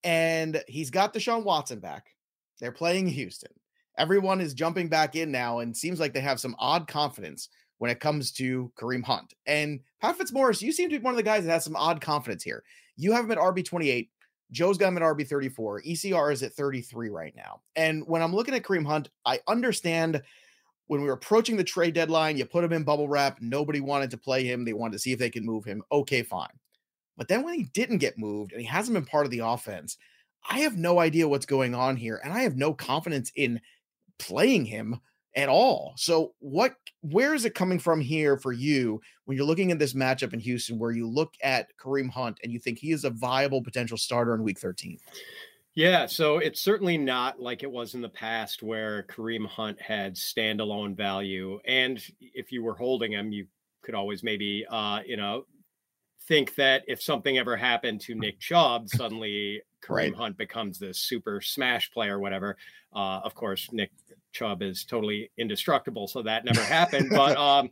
And he's got Deshaun Watson back. They're playing Houston. Everyone is jumping back in now, and seems like they have some odd confidence when it comes to Kareem Hunt. And Pat Fitzmaurice, you seem to be one of the guys that has some odd confidence here. You have him at R B twenty-eight. Joe's got him at R B thirty-four. E C R is at thirty-three right now. And when I'm looking at Kareem Hunt, I understand when we were approaching the trade deadline, you put him in bubble wrap. Nobody wanted to play him. They wanted to see if they could move him. Okay, fine. But then when he didn't get moved and he hasn't been part of the offense, I have no idea what's going on here. And I have no confidence in playing him at all. So what, where is it coming from here for you when you're looking at this matchup in Houston, where you look at Kareem Hunt and you think he is a viable potential starter in week thirteen? Yeah, so it's certainly not like it was in the past where Kareem Hunt had standalone value. And if you were holding him, you could always maybe, uh, you know, think that if something ever happened to Nick Chubb, suddenly Kareem right. Hunt becomes this super smash player or whatever. Uh, of course, Nick Chubb is totally indestructible, so that never happened. But um,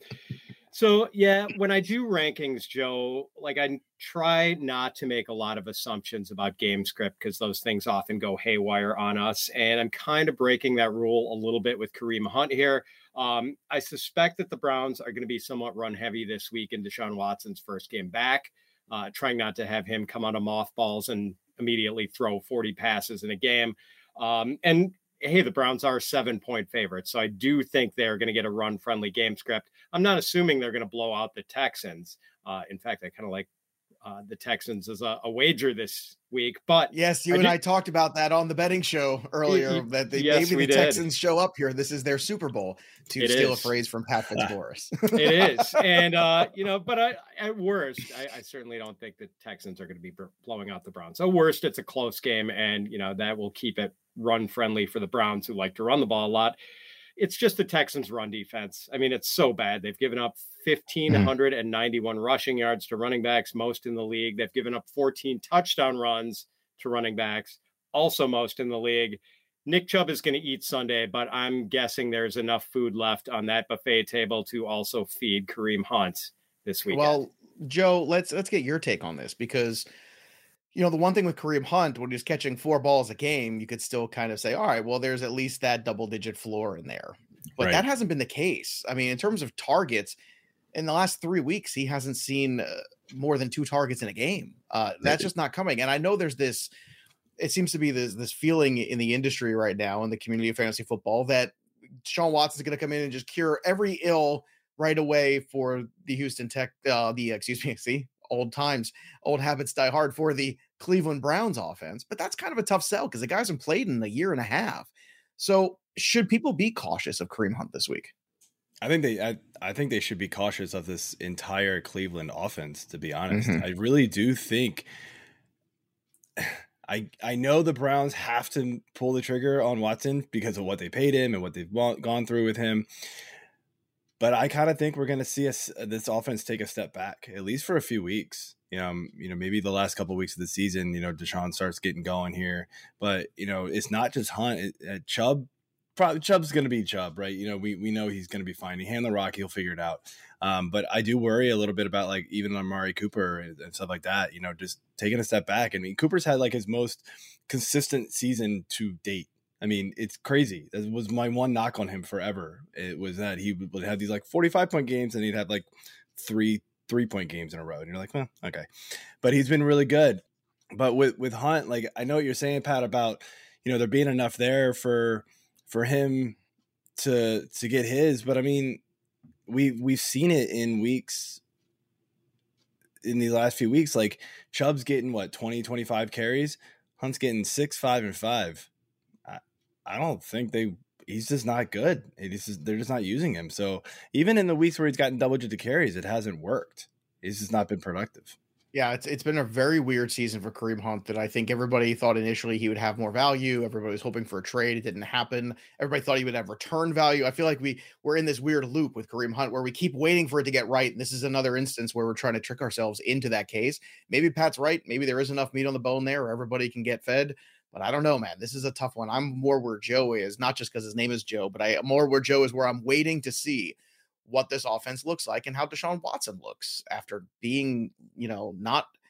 so, yeah, when I do rankings, Joe, like I try not to make a lot of assumptions about game script because those things often go haywire on us. And I'm kind of breaking that rule a little bit with Kareem Hunt here. Um, I suspect that the Browns are going to be somewhat run heavy this week in Deshaun Watson's first game back, uh, trying not to have him come out of mothballs and immediately throw forty passes in a game. Um, and hey, the Browns are seven point favorites. So I do think they're going to get a run friendly game script. I'm not assuming they're going to blow out the Texans. Uh, in fact, I kind of like uh, the Texans as a, a wager this week, but yes, you I and do, I talked about that on the betting show earlier, that they, yes, maybe the did. Texans show up here. This is their Super Bowl, to it steal is. a phrase from Pat Fitzmaurice. It is. And, uh, you know, but I, at worst, I, I certainly don't think the Texans are going to be blowing out the Browns. At worst, it's a close game, and, you know, that will keep it run friendly for the Browns, who like to run the ball a lot. It's just the Texans' run defense. I mean, it's so bad. They've given up one thousand five hundred ninety-one rushing yards to running backs, most in the league. They've given up fourteen touchdown runs to running backs, also most in the league. Nick Chubb is going to eat Sunday, but I'm guessing there's enough food left on that buffet table to also feed Kareem Hunt this weekend. Well, Joe, let's let's get your take on this, because you know, the one thing with Kareem Hunt, when he's catching four balls a game, you could still kind of say, all right, well, there's at least that double digit floor in there. But right. that hasn't been the case. I mean, in terms of targets, in the last three weeks, he hasn't seen uh, more than two targets in a game. Uh, that's just not coming. And I know there's this, it seems to be this, this feeling in the industry right now, in the community of fantasy football, that Deshaun Watson is going to come in and just cure every ill right away for the Houston Tech, uh, the, excuse me, see, old times, old habits die hard for the Cleveland Browns offense. But that's kind of a tough sell because the guy hasn't played in a year and a half. So should people be cautious of Kareem Hunt this week? I think they, I, I think they should be cautious of this entire Cleveland offense, to be honest. Mm-hmm. I really do think, I, I know the Browns have to pull the trigger on Watson because of what they paid him and what they've gone through with him. but I kind of think we're going to see us this offense take a step back, at least for a few weeks. You know, um, you know, maybe the last couple of weeks of the season, you know, Deshaun starts getting going here, but you know, it's not just Hunt. It, uh, Chubb, probably Chubb's going to be Chubb, right? You know, we we know he's going to be fine. He hand the rock, he'll figure it out. Um, but I do worry a little bit about like even Amari Cooper and, and stuff like that. You know, just taking a step back. I mean, Cooper's had like his most consistent season to date. I mean, it's crazy. That was my one knock on him forever. It was that he would have these like forty-five point games and he'd have like three three point games in a row. And you're like, well, okay. But he's been really good. But with, with Hunt, like, I know what you're saying, Pat, about, you know, there being enough there for, for him to, to get his, but I mean, we we've seen it in weeks in these last few weeks, like Chubb's getting what, twenty, twenty-five carries, Hunt's getting six, five, and five. I, I don't think they, he's just not good. It's just, they're just not using him. So even in the weeks where he's gotten double digit carries, it hasn't worked. He's just not been productive. Yeah, it's it's been a very weird season for Kareem Hunt that I think everybody thought initially he would have more value. Everybody was hoping for a trade. It didn't happen. Everybody thought he would have return value. I feel like we, we're in this weird loop with Kareem Hunt where we keep waiting for it to get right. And this is another instance where we're trying to trick ourselves into that case. Maybe Pat's right. Maybe there is enough meat on the bone there where everybody can get fed. But I don't know, man. This is a tough one. I'm more where Joe is, not just because his name is Joe, but I more where Joe is, where I'm waiting to see what this offense looks like and how Deshaun Watson looks after being, you know, not –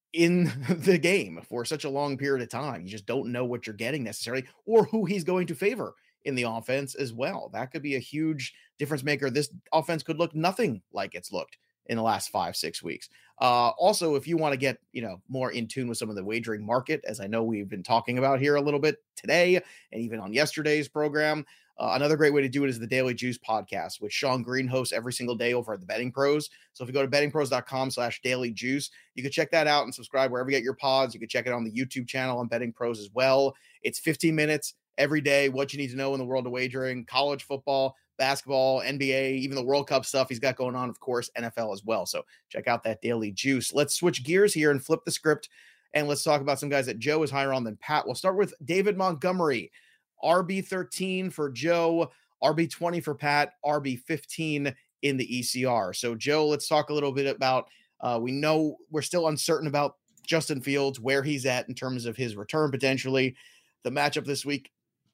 in the game for such a long period of time. You just don't know what you're getting necessarily, or who he's going to favor in the offense as well. That could be a huge difference maker. This offense could look nothing like it's looked in the last five, six weeks. Uh, also, if you want to get, you know, more in tune with some of the wagering market, as I know we've been talking about here a little bit today, and even on yesterday's program, Uh, another great way to do it is the Daily Juice podcast, which Sean Green hosts every single day over at the Betting Pros. So if you go to bettingpros.com slash daily juice, you can check that out and subscribe wherever you get your pods. You can check it on the YouTube channel on Betting Pros as well. It's fifteen minutes every day, what you need to know in the world of wagering, college football, basketball, N B A, even the World Cup stuff he's got going on, of course, N F L as well. So check out that Daily Juice. Let's switch gears here and flip the script, and let's talk about some guys that Joe is higher on than Pat. We'll start with David Montgomery. R B thirteen for Joe, R B twenty for Pat, R B fifteen in the E C R. So, Joe, let's talk a little bit about, uh, we know we're still uncertain about Justin Fields, where he's at in terms of his return potentially. The matchup this week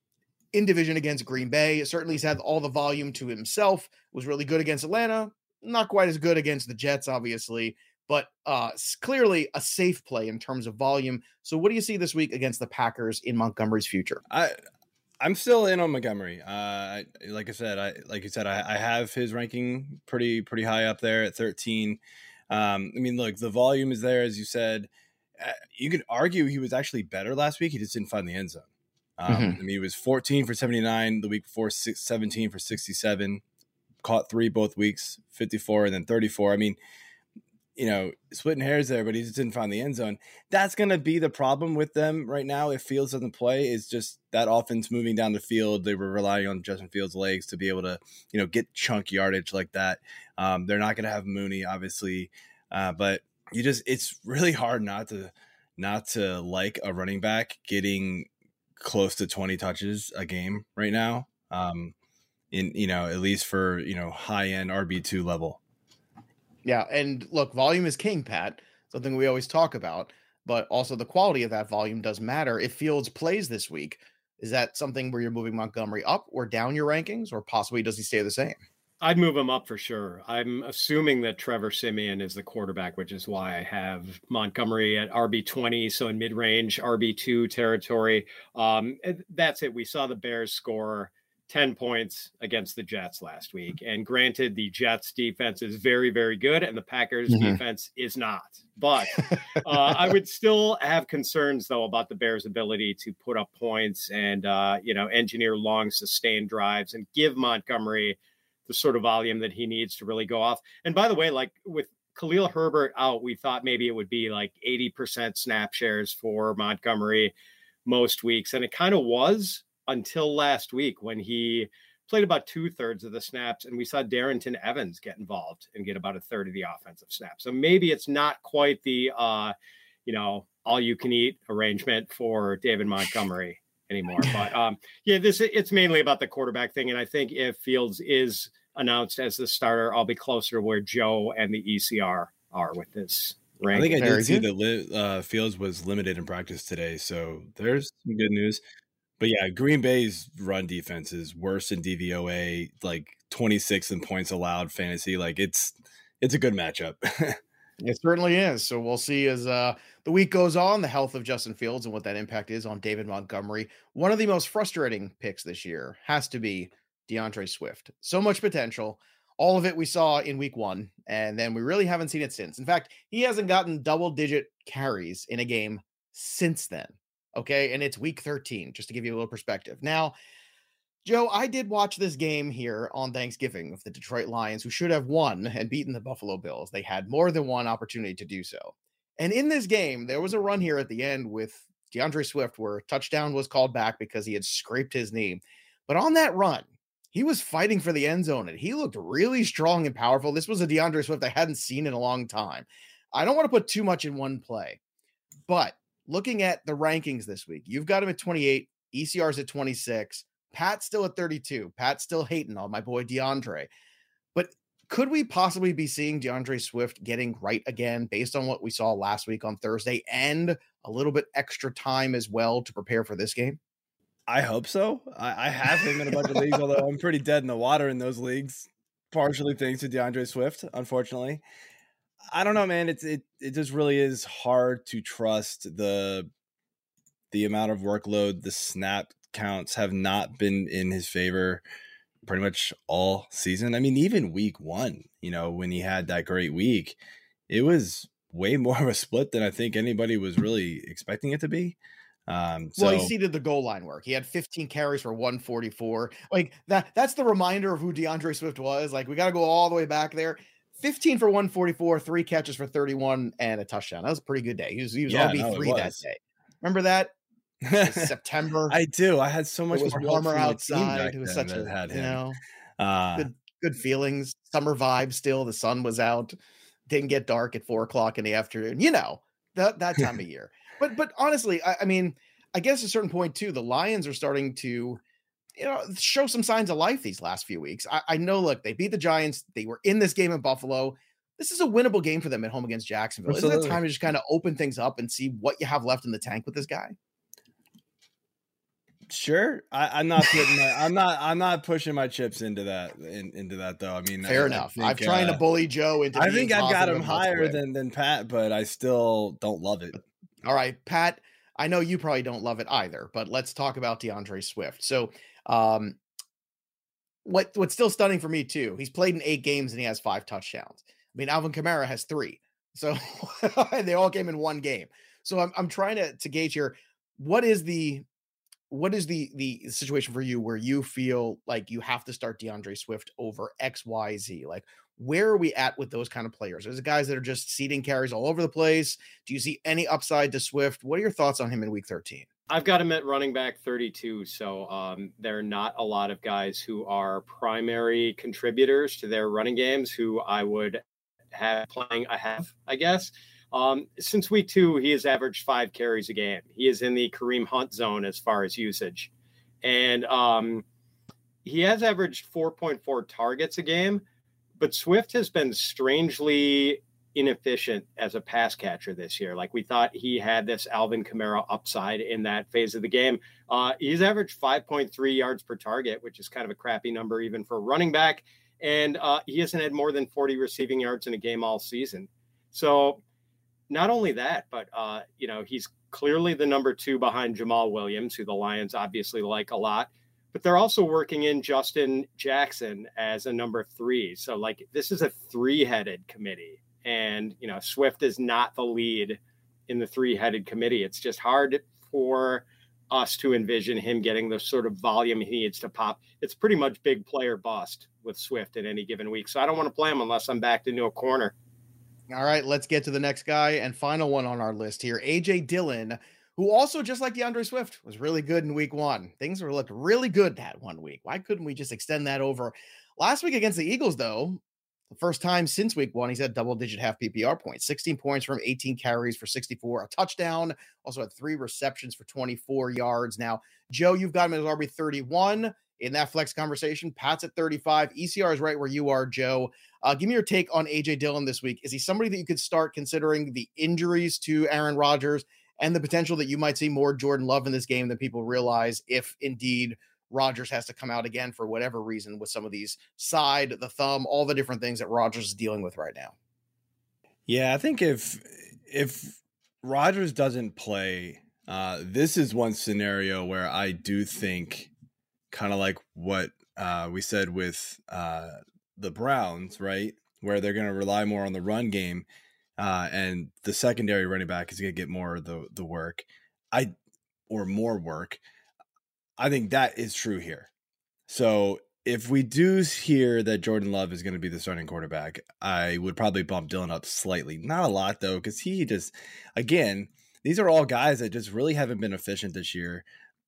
in division against Green Bay, certainly he's had all the volume to himself, was really good against Atlanta, not quite as good against the Jets, obviously, but uh, clearly a safe play in terms of volume. So what do you see this week against the Packers in Montgomery's future? I I'm still in on Montgomery. Uh, I, like I said, I like you said, I, I have his ranking pretty pretty high up there at thirteen. Um, I mean, look, the volume is there, as you said. Uh, you could argue he was actually better last week. He just didn't find the end zone. Um, mm-hmm. I mean, he was fourteen for seventy-nine the week before, six, seventeen for sixty-seven, caught three both weeks, fifty-four and then thirty-four. I mean, you know, splitting hairs there, but he just didn't find the end zone. That's going to be the problem with them right now. If Fields doesn't play, is just that offense moving down the field. They were relying on Justin Fields' legs to be able to, you know, get chunk yardage like that. Um, they're not going to have Mooney, obviously, uh, but you just, it's really hard not to, not to like a running back getting close to twenty touches a game right now. Um, in, you know, at least for, you know, high end R B two level. Yeah, and look, volume is king, Pat, something we always talk about, but also the quality of that volume does matter. If Fields plays this week, is that something where you're moving Montgomery up or down your rankings, or possibly does he stay the same? I'd move him up for sure. I'm assuming that Trevor Siemian is the quarterback, which is why I have Montgomery at R B twenty, so in mid-range R B two territory. Um, that's it. We saw the Bears score ten points against the Jets last week. And granted, the Jets defense is very, very good, and the Packers mm-hmm. defense is not. But uh, I would still have concerns, though, about the Bears' ability to put up points and, uh, you know, engineer long, sustained drives and give Montgomery the sort of volume that he needs to really go off. And by the way, like with Khalil Herbert out, we thought maybe it would be like eighty percent snap shares for Montgomery most weeks. And it kind of was, until last week when he played about two thirds of the snaps, and we saw Darrington Evans get involved and get about a third of the offensive snaps. So maybe it's not quite the, uh, you know, all you can eat arrangement for David Montgomery anymore. But um, yeah, this, it's mainly about the quarterback thing. And I think if Fields is announced as the starter, I'll be closer to where Joe and the E C R are with this rank. I think I Very did see good. that li- uh, Fields was limited in practice today, so there's some good news. But yeah, Green Bay's run defense is worse than D V O A, like twenty-sixth in points allowed fantasy. Like it's it's a good matchup. It certainly is. So we'll see as uh, the week goes on, the health of Justin Fields and what that impact is on David Montgomery. One of the most frustrating picks this year has to be DeAndre Swift. So much potential. All of it we saw in week one, and then we really haven't seen it since. In fact, he hasn't gotten double-digit carries in a game since then. Okay, and it's week thirteen, just to give you a little perspective. Now, Joe, I did watch this game here on Thanksgiving of the Detroit Lions, who should have won and beaten the Buffalo Bills. They had more than one opportunity to do so. And in this game, there was a run here at the end with DeAndre Swift where a touchdown was called back because he had scraped his knee. But on that run, he was fighting for the end zone, and he looked really strong and powerful. This was a DeAndre Swift I hadn't seen in a long time. I don't want to put too much in one play, but looking at the rankings this week, you've got him at twenty-eight, E C R's at twenty-six, Pat's still at thirty-two. Pat's still hating on my boy DeAndre. But could we possibly be seeing DeAndre Swift getting right again based on what we saw last week on Thursday and a little bit extra time as well to prepare for this game? I hope so. I, I have him in a bunch of leagues, although I'm pretty dead in the water in those leagues, partially thanks to DeAndre Swift, unfortunately. I don't know, man. It's it it just really is hard to trust the the amount of workload. The snap counts have not been in his favor pretty much all season. I mean, even week one, you know, when he had that great week, it was way more of a split than I think anybody was really expecting it to be. Um, so, well, he seeded the goal line work. He had fifteen carries for one forty-four. Like that, that's the reminder of who DeAndre Swift was. Like, we got to go all the way back there. fifteen for one forty-four, three catches for thirty-one, and a touchdown. That was a pretty good day. He was, he was yeah, R B three no, that day. Remember that? September. I do. I had so much it was more warmer outside. It was such a, had you him. know, uh, good, good feelings. Summer vibe still. The sun was out. Didn't get dark at four o'clock in the afternoon. You know, that, that time of year. But, but honestly, I, I mean, I guess at a certain point too, the Lions are starting to, you know, show some signs of life these last few weeks. I, I know, look, they beat the Giants. They were in this game in Buffalo. This is a winnable game for them at home against Jacksonville. Absolutely. Isn't it time to just kind of open things up and see what you have left in the tank with this guy? Sure. I, I'm not putting my, I'm not, I'm not pushing my chips into that, in, into that though. I mean, fair I, enough. I I'm trying uh, to bully Joe into, I think I've got him and higher than, than Pat, but I still don't love it. All right, Pat, I know you probably don't love it either, but let's talk about DeAndre Swift. So, um, what, what's still stunning for me too, he's played in eight games and he has five touchdowns. I mean, Alvin Kamara has three. So they all came in one game. So I'm, I'm trying to, to gauge here. What is the, what is the, the situation for you where you feel like you have to start DeAndre Swift over X, Y, Z? Like, where are we at with those kind of players? There's guys that are just seeding carries all over the place. Do you see any upside to Swift? What are your thoughts on him in week thirteen? I've got him at running back thirty-two. So um, there are not a lot of guys who are primary contributors to their running games who I would have playing ahead, I guess. Um, since week two, he has averaged five carries a game. He is in the Kareem Hunt zone as far as usage. And um, he has averaged four point four targets a game, but Swift has been strangely inefficient as a pass catcher this year. Like, we thought he had this Alvin Kamara upside in that phase of the game. Uh, he's averaged five point three yards per target, which is kind of a crappy number even for a running back. And uh, he hasn't had more than forty receiving yards in a game all season. So not only that, but, uh, you know, he's clearly the number two behind Jamal Williams, who the Lions obviously like a lot. But they're also working in Justin Jackson as a number three. So, like, this is a three-headed committee. And, you know, Swift is not the lead in the three-headed committee. It's just hard for us to envision him getting the sort of volume he needs to pop. It's pretty much big player bust with Swift in any given week. So I don't want to play him unless I'm backed into a corner. All right, let's get to the next guy and final one on our list here. A J Dillon, who also, just like DeAndre Swift, was really good in week one. Things were looked really good that one week. Why couldn't we just extend that over? Last week against the Eagles, though, the first time since week one, he's had double-digit half P P R points. sixteen points from eighteen carries for sixty-four, a touchdown. Also had three receptions for twenty-four yards. Now, Joe, you've got him as R B thirty-one. in that flex conversation. Pat's at thirty-five. E C R is right where you are, Joe. Uh, give me your take on A J Dillon this week. Is he somebody that you could start considering the injuries to Aaron Rodgers and the potential that you might see more Jordan Love in this game than people realize if indeed Rodgers has to come out again for whatever reason with some of these side, the thumb, all the different things that Rodgers is dealing with right now? Yeah, I think if if Rodgers doesn't play, uh, this is one scenario where I do think, kind of like what uh, we said with uh, the Browns, right, where they're going to rely more on the run game, uh, and the secondary running back is going to get more of the the work, I or more work. I think that is true here. So if we do hear that Jordan Love is going to be the starting quarterback, I would probably bump Dillon up slightly. Not a lot, though, because he just, again, these are all guys that just really haven't been efficient this year.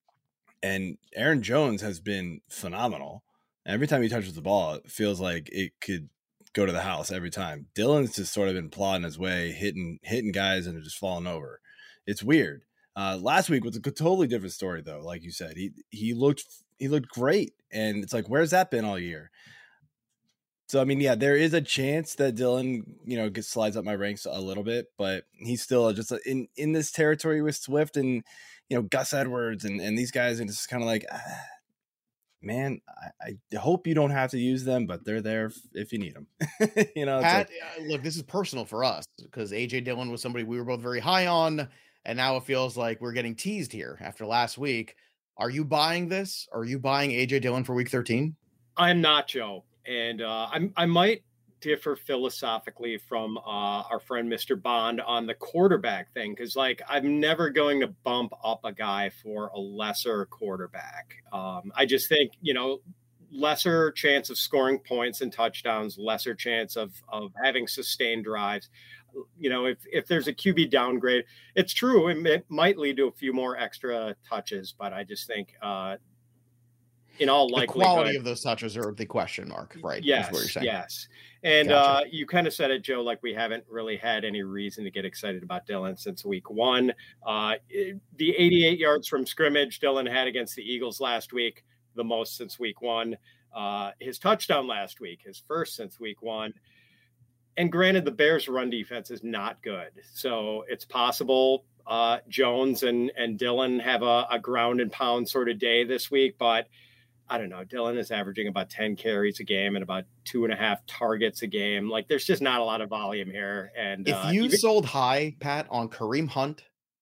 And Aaron Jones has been phenomenal. Every time he touches the ball, it feels like it could go to the house every time. Dillon's just sort of been plodding his way, hitting hitting guys and just falling over. It's weird. Uh, last week was a totally different story, though. Like you said, he he looked he looked great, and it's like, where's that been all year? So I mean, yeah, there is a chance that Dillon, you know, gets slides up my ranks a little bit, but he's still just in in this territory with Swift and, you know, Gus Edwards and and these guys, and it's kind of like, ah, man, I, I hope you don't have to use them, but they're there if, if you need them. You know, Pat, like, uh, look, this is personal for us because A J Dillon was somebody we were both very high on. And now it feels like we're getting teased here after last week. Are you buying this? Are you buying A J Dillon for week thirteen? I'm not, Joe. And uh, I'm, I might differ philosophically from uh, our friend Mister Bond on the quarterback thing. Because, like, I'm never going to bump up a guy for a lesser quarterback. Um, I just think, you know, lesser chance of scoring points and touchdowns, lesser chance of, of having sustained drives. You know, if, if there's a Q B downgrade, it's true. It, it might lead to a few more extra touches, but I just think uh, in all likelihood, the quality of those touches are the question mark, right? Yes, is what you're saying. yes. And Gotcha. uh, you kind of said it, Joe, like we haven't really had any reason to get excited about Dillon since week one. Uh, it, the eighty-eight yards from scrimmage Dillon had against the Eagles last week, the most since week one. Uh, his touchdown last week, his first since week one. And granted, the Bears' run defense is not good. So it's possible uh, Jones and, and Dillon have a, a ground and pound sort of day this week. But I don't know. Dillon is averaging about ten carries a game and about two and a half targets a game. Like, there's just not a lot of volume here. And if uh, you even- sold high, Pat, on Kareem Hunt,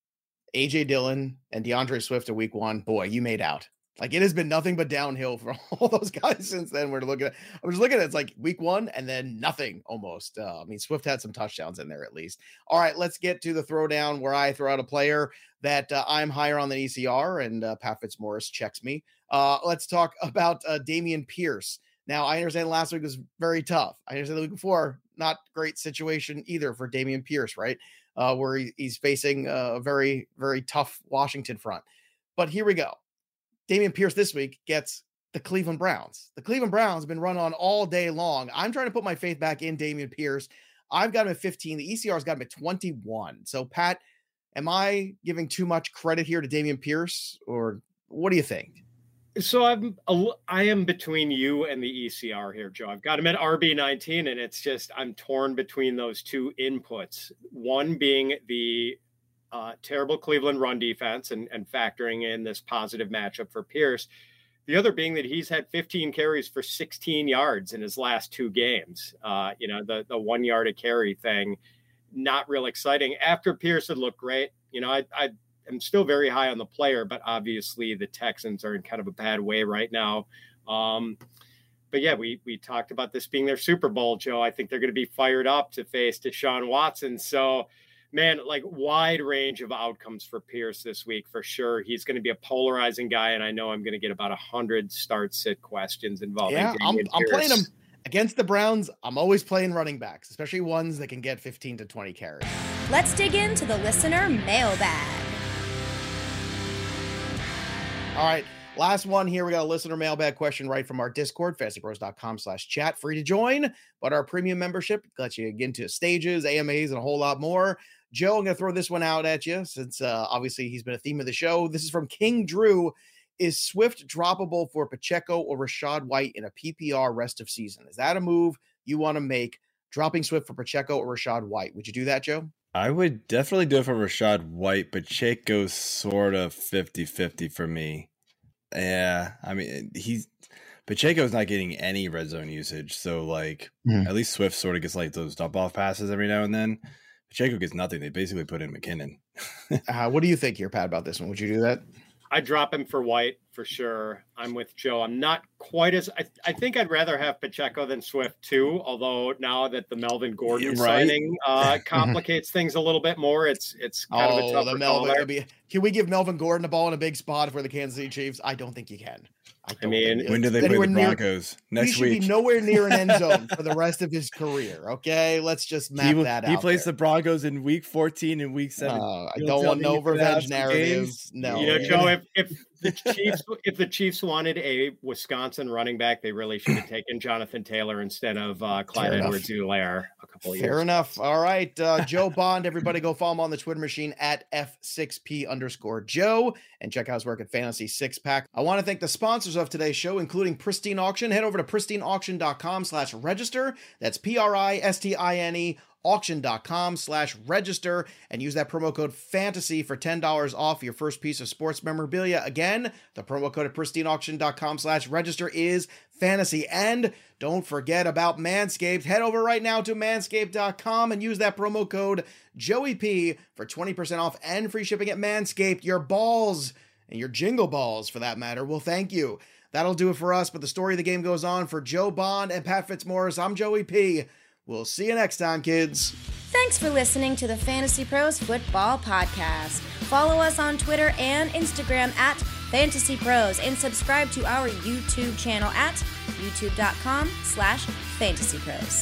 A J Dillon, and DeAndre Swift at week one, boy, you made out. Like, it has been nothing but downhill for all those guys since then. We're looking at, I was looking at it, it's like week one and then nothing almost. Uh, I mean, Swift had some touchdowns in there at least. All right, let's get to the throwdown where I throw out a player that uh, I'm higher on than E C R, and uh, Pat Fitzmaurice checks me. Uh, let's talk about uh, Dameon Pierce. Now, I understand last week was very tough. I understand the week before, not great situation either for Dameon Pierce, right? Uh, where he, he's facing a very, very tough Washington front. But here we go. Dameon Pierce this week gets the Cleveland Browns. The Cleveland Browns have been run on all day long. I'm trying to put my faith back in Dameon Pierce. I've got him at fifteen. The E C R's got him at twenty-one. So, Pat, am I giving too much credit here to Dameon Pierce, or what do you think? So I'm a, I am between you and the E C R here, Joe. I've got him at R B nineteen, and it's just I'm torn between those two inputs. One being the Uh, terrible Cleveland run defense and, and factoring in this positive matchup for Pierce. The other being that he's had fifteen carries for sixteen yards in his last two games. Uh, you know, the, the one yard a carry thing, not real exciting. After Pierce had looked great, you know, I, I am still very high on the player, but obviously the Texans are in kind of a bad way right now. Um, but yeah, we, we talked about this being their Super Bowl, Joe. I think they're going to be fired up to face Deshaun Watson. So, man, like wide range of outcomes for Pierce this week for sure. He's going to be a polarizing guy, and I know I'm going to get about a hundred start sit questions involving. Yeah, I'm, Dameon I'm Pierce. playing him against the Browns. I'm always playing running backs, especially ones that can get fifteen to twenty carries. Let's dig into the listener mailbag. All right. Last one here. We got a listener mailbag question right from our Discord, fantasypros.com slash chat. Free to join, but our premium membership lets you get into stages, A M As, and a whole lot more. Joe, I'm going to throw this one out at you since uh, obviously he's been a theme of the show. This is from King Drew. is Swift droppable for Pacheco or Rachaad White in a P P R rest of season? Is that a move you want to make, dropping Swift for Pacheco or Rachaad White? Would you do that, Joe? I would definitely do it for Rachaad White. Pacheco's sort of fifty-fifty for me. Yeah, I mean, he's Pacheco's not getting any red zone usage, so like mm. at least Swift sort of gets like those dump off passes every now and then. Pacheco gets nothing. They basically put in McKinnon. uh, what do you think here, Pat, about this one? Would you do that? I drop him for White for sure. I'm with Joe. I'm not quite as I, I think I'd rather have Pacheco than Swift too. Although now that the Melvin Gordon right. signing uh, complicates things a little bit more, it's it's kind oh, of a tougher the Melvin. Be, can we give Melvin Gordon a ball in a big spot for the Kansas City Chiefs? I don't think you can. I, I mean, when do they play the Broncos? Near, Next he should week. Be nowhere near an end zone for the rest of his career. Okay, let's just map he, that out. He plays there. the Broncos in week fourteen and week seven. Uh, I don't want no revenge narratives. No, you know, Joe. If, if the Chiefs, if the Chiefs wanted a Wisconsin running back, they really should have taken Jonathan Taylor instead of uh, Clyde Edwards-Helaire a couple of years. Fair enough. All right, uh, Joe Bond. Everybody, go follow him on the Twitter machine at F six P underscore Joe, and check out his work at Fantasy Six Pack. I want to thank the sponsors of today's show, including Pristine Auction. Head over to pristine auction dot com slash register. That's P R I S T I N E auction dot com slash register and use that promo code fantasy for ten dollars off your first piece of sports memorabilia. Again, the promo code at pristine auction dot com slash register is fantasy. And don't forget about Manscaped. Head over right now to manscaped dot com and use that promo code Joey P for twenty percent off and free shipping at Manscaped. Your balls, and your jingle balls for that matter, will thank you. That'll do it for us, but the story of the game goes on. For Joe Bond and Pat Fitzmaurice, I'm Joey P. We'll see you next time, kids. Thanks for listening to the Fantasy Pros Football Podcast. Follow us on Twitter and Instagram at Fantasy Pros and subscribe to our YouTube channel at youtube dot com slash Fantasy Pros.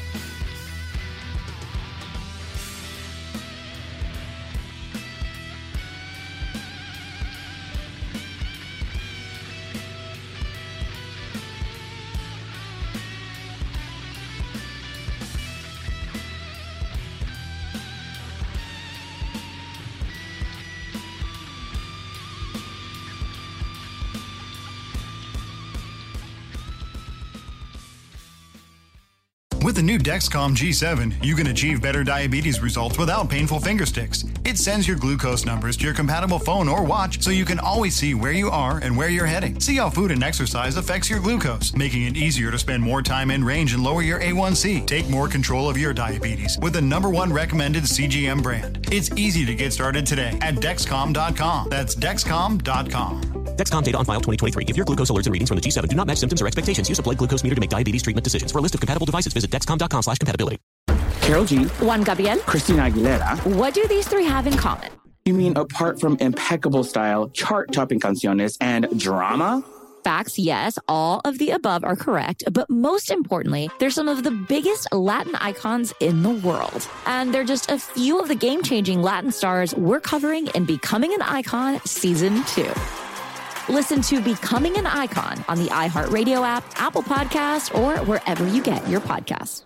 With the new Dexcom G seven, you can achieve better diabetes results without painful finger sticks. It sends your glucose numbers to your compatible phone or watch so you can always see where you are and where you're heading. See how food and exercise affects your glucose, making it easier to spend more time in range and lower your A one C. Take more control of your diabetes with the number one recommended C G M brand. It's easy to get started today at Dexcom dot com. That's Dexcom dot com. Dexcom data on file twenty twenty-three. If your glucose alerts and readings from the G seven do not match symptoms or expectations, use a blood glucose meter to make diabetes treatment decisions. For a list of compatible devices, visit dexcom dot com slash compatibility. Karol G. Juan Gabriel. Christina Aguilera. What do these three have in common? You mean apart from impeccable style, chart-topping canciones, and drama? Facts, yes, all of the above are correct, but most importantly, they're some of the biggest Latin icons in the world. And they're just a few of the game-changing Latin stars we're covering in Becoming an Icon Season two. Listen to Becoming an Icon on the iHeartRadio app, Apple Podcasts, or wherever you get your podcasts.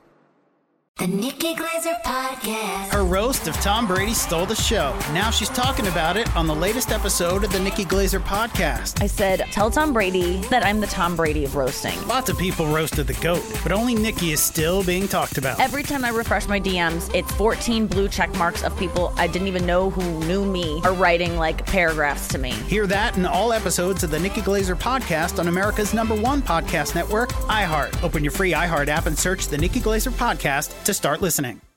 The Nikki Glaser Podcast. Her roast of Tom Brady stole the show. Now she's talking about it on the latest episode of the Nikki Glaser Podcast. I said, tell Tom Brady that I'm the Tom Brady of roasting. Lots of people roasted the GOAT, but only Nikki is still being talked about. Every time I refresh my D Ms, it's fourteen blue check marks of people I didn't even know who knew me are writing like paragraphs to me. Hear that in all episodes of the Nikki Glaser Podcast on America's number one podcast network, iHeart. Open your free iHeart app and search the Nikki Glaser Podcast to start listening.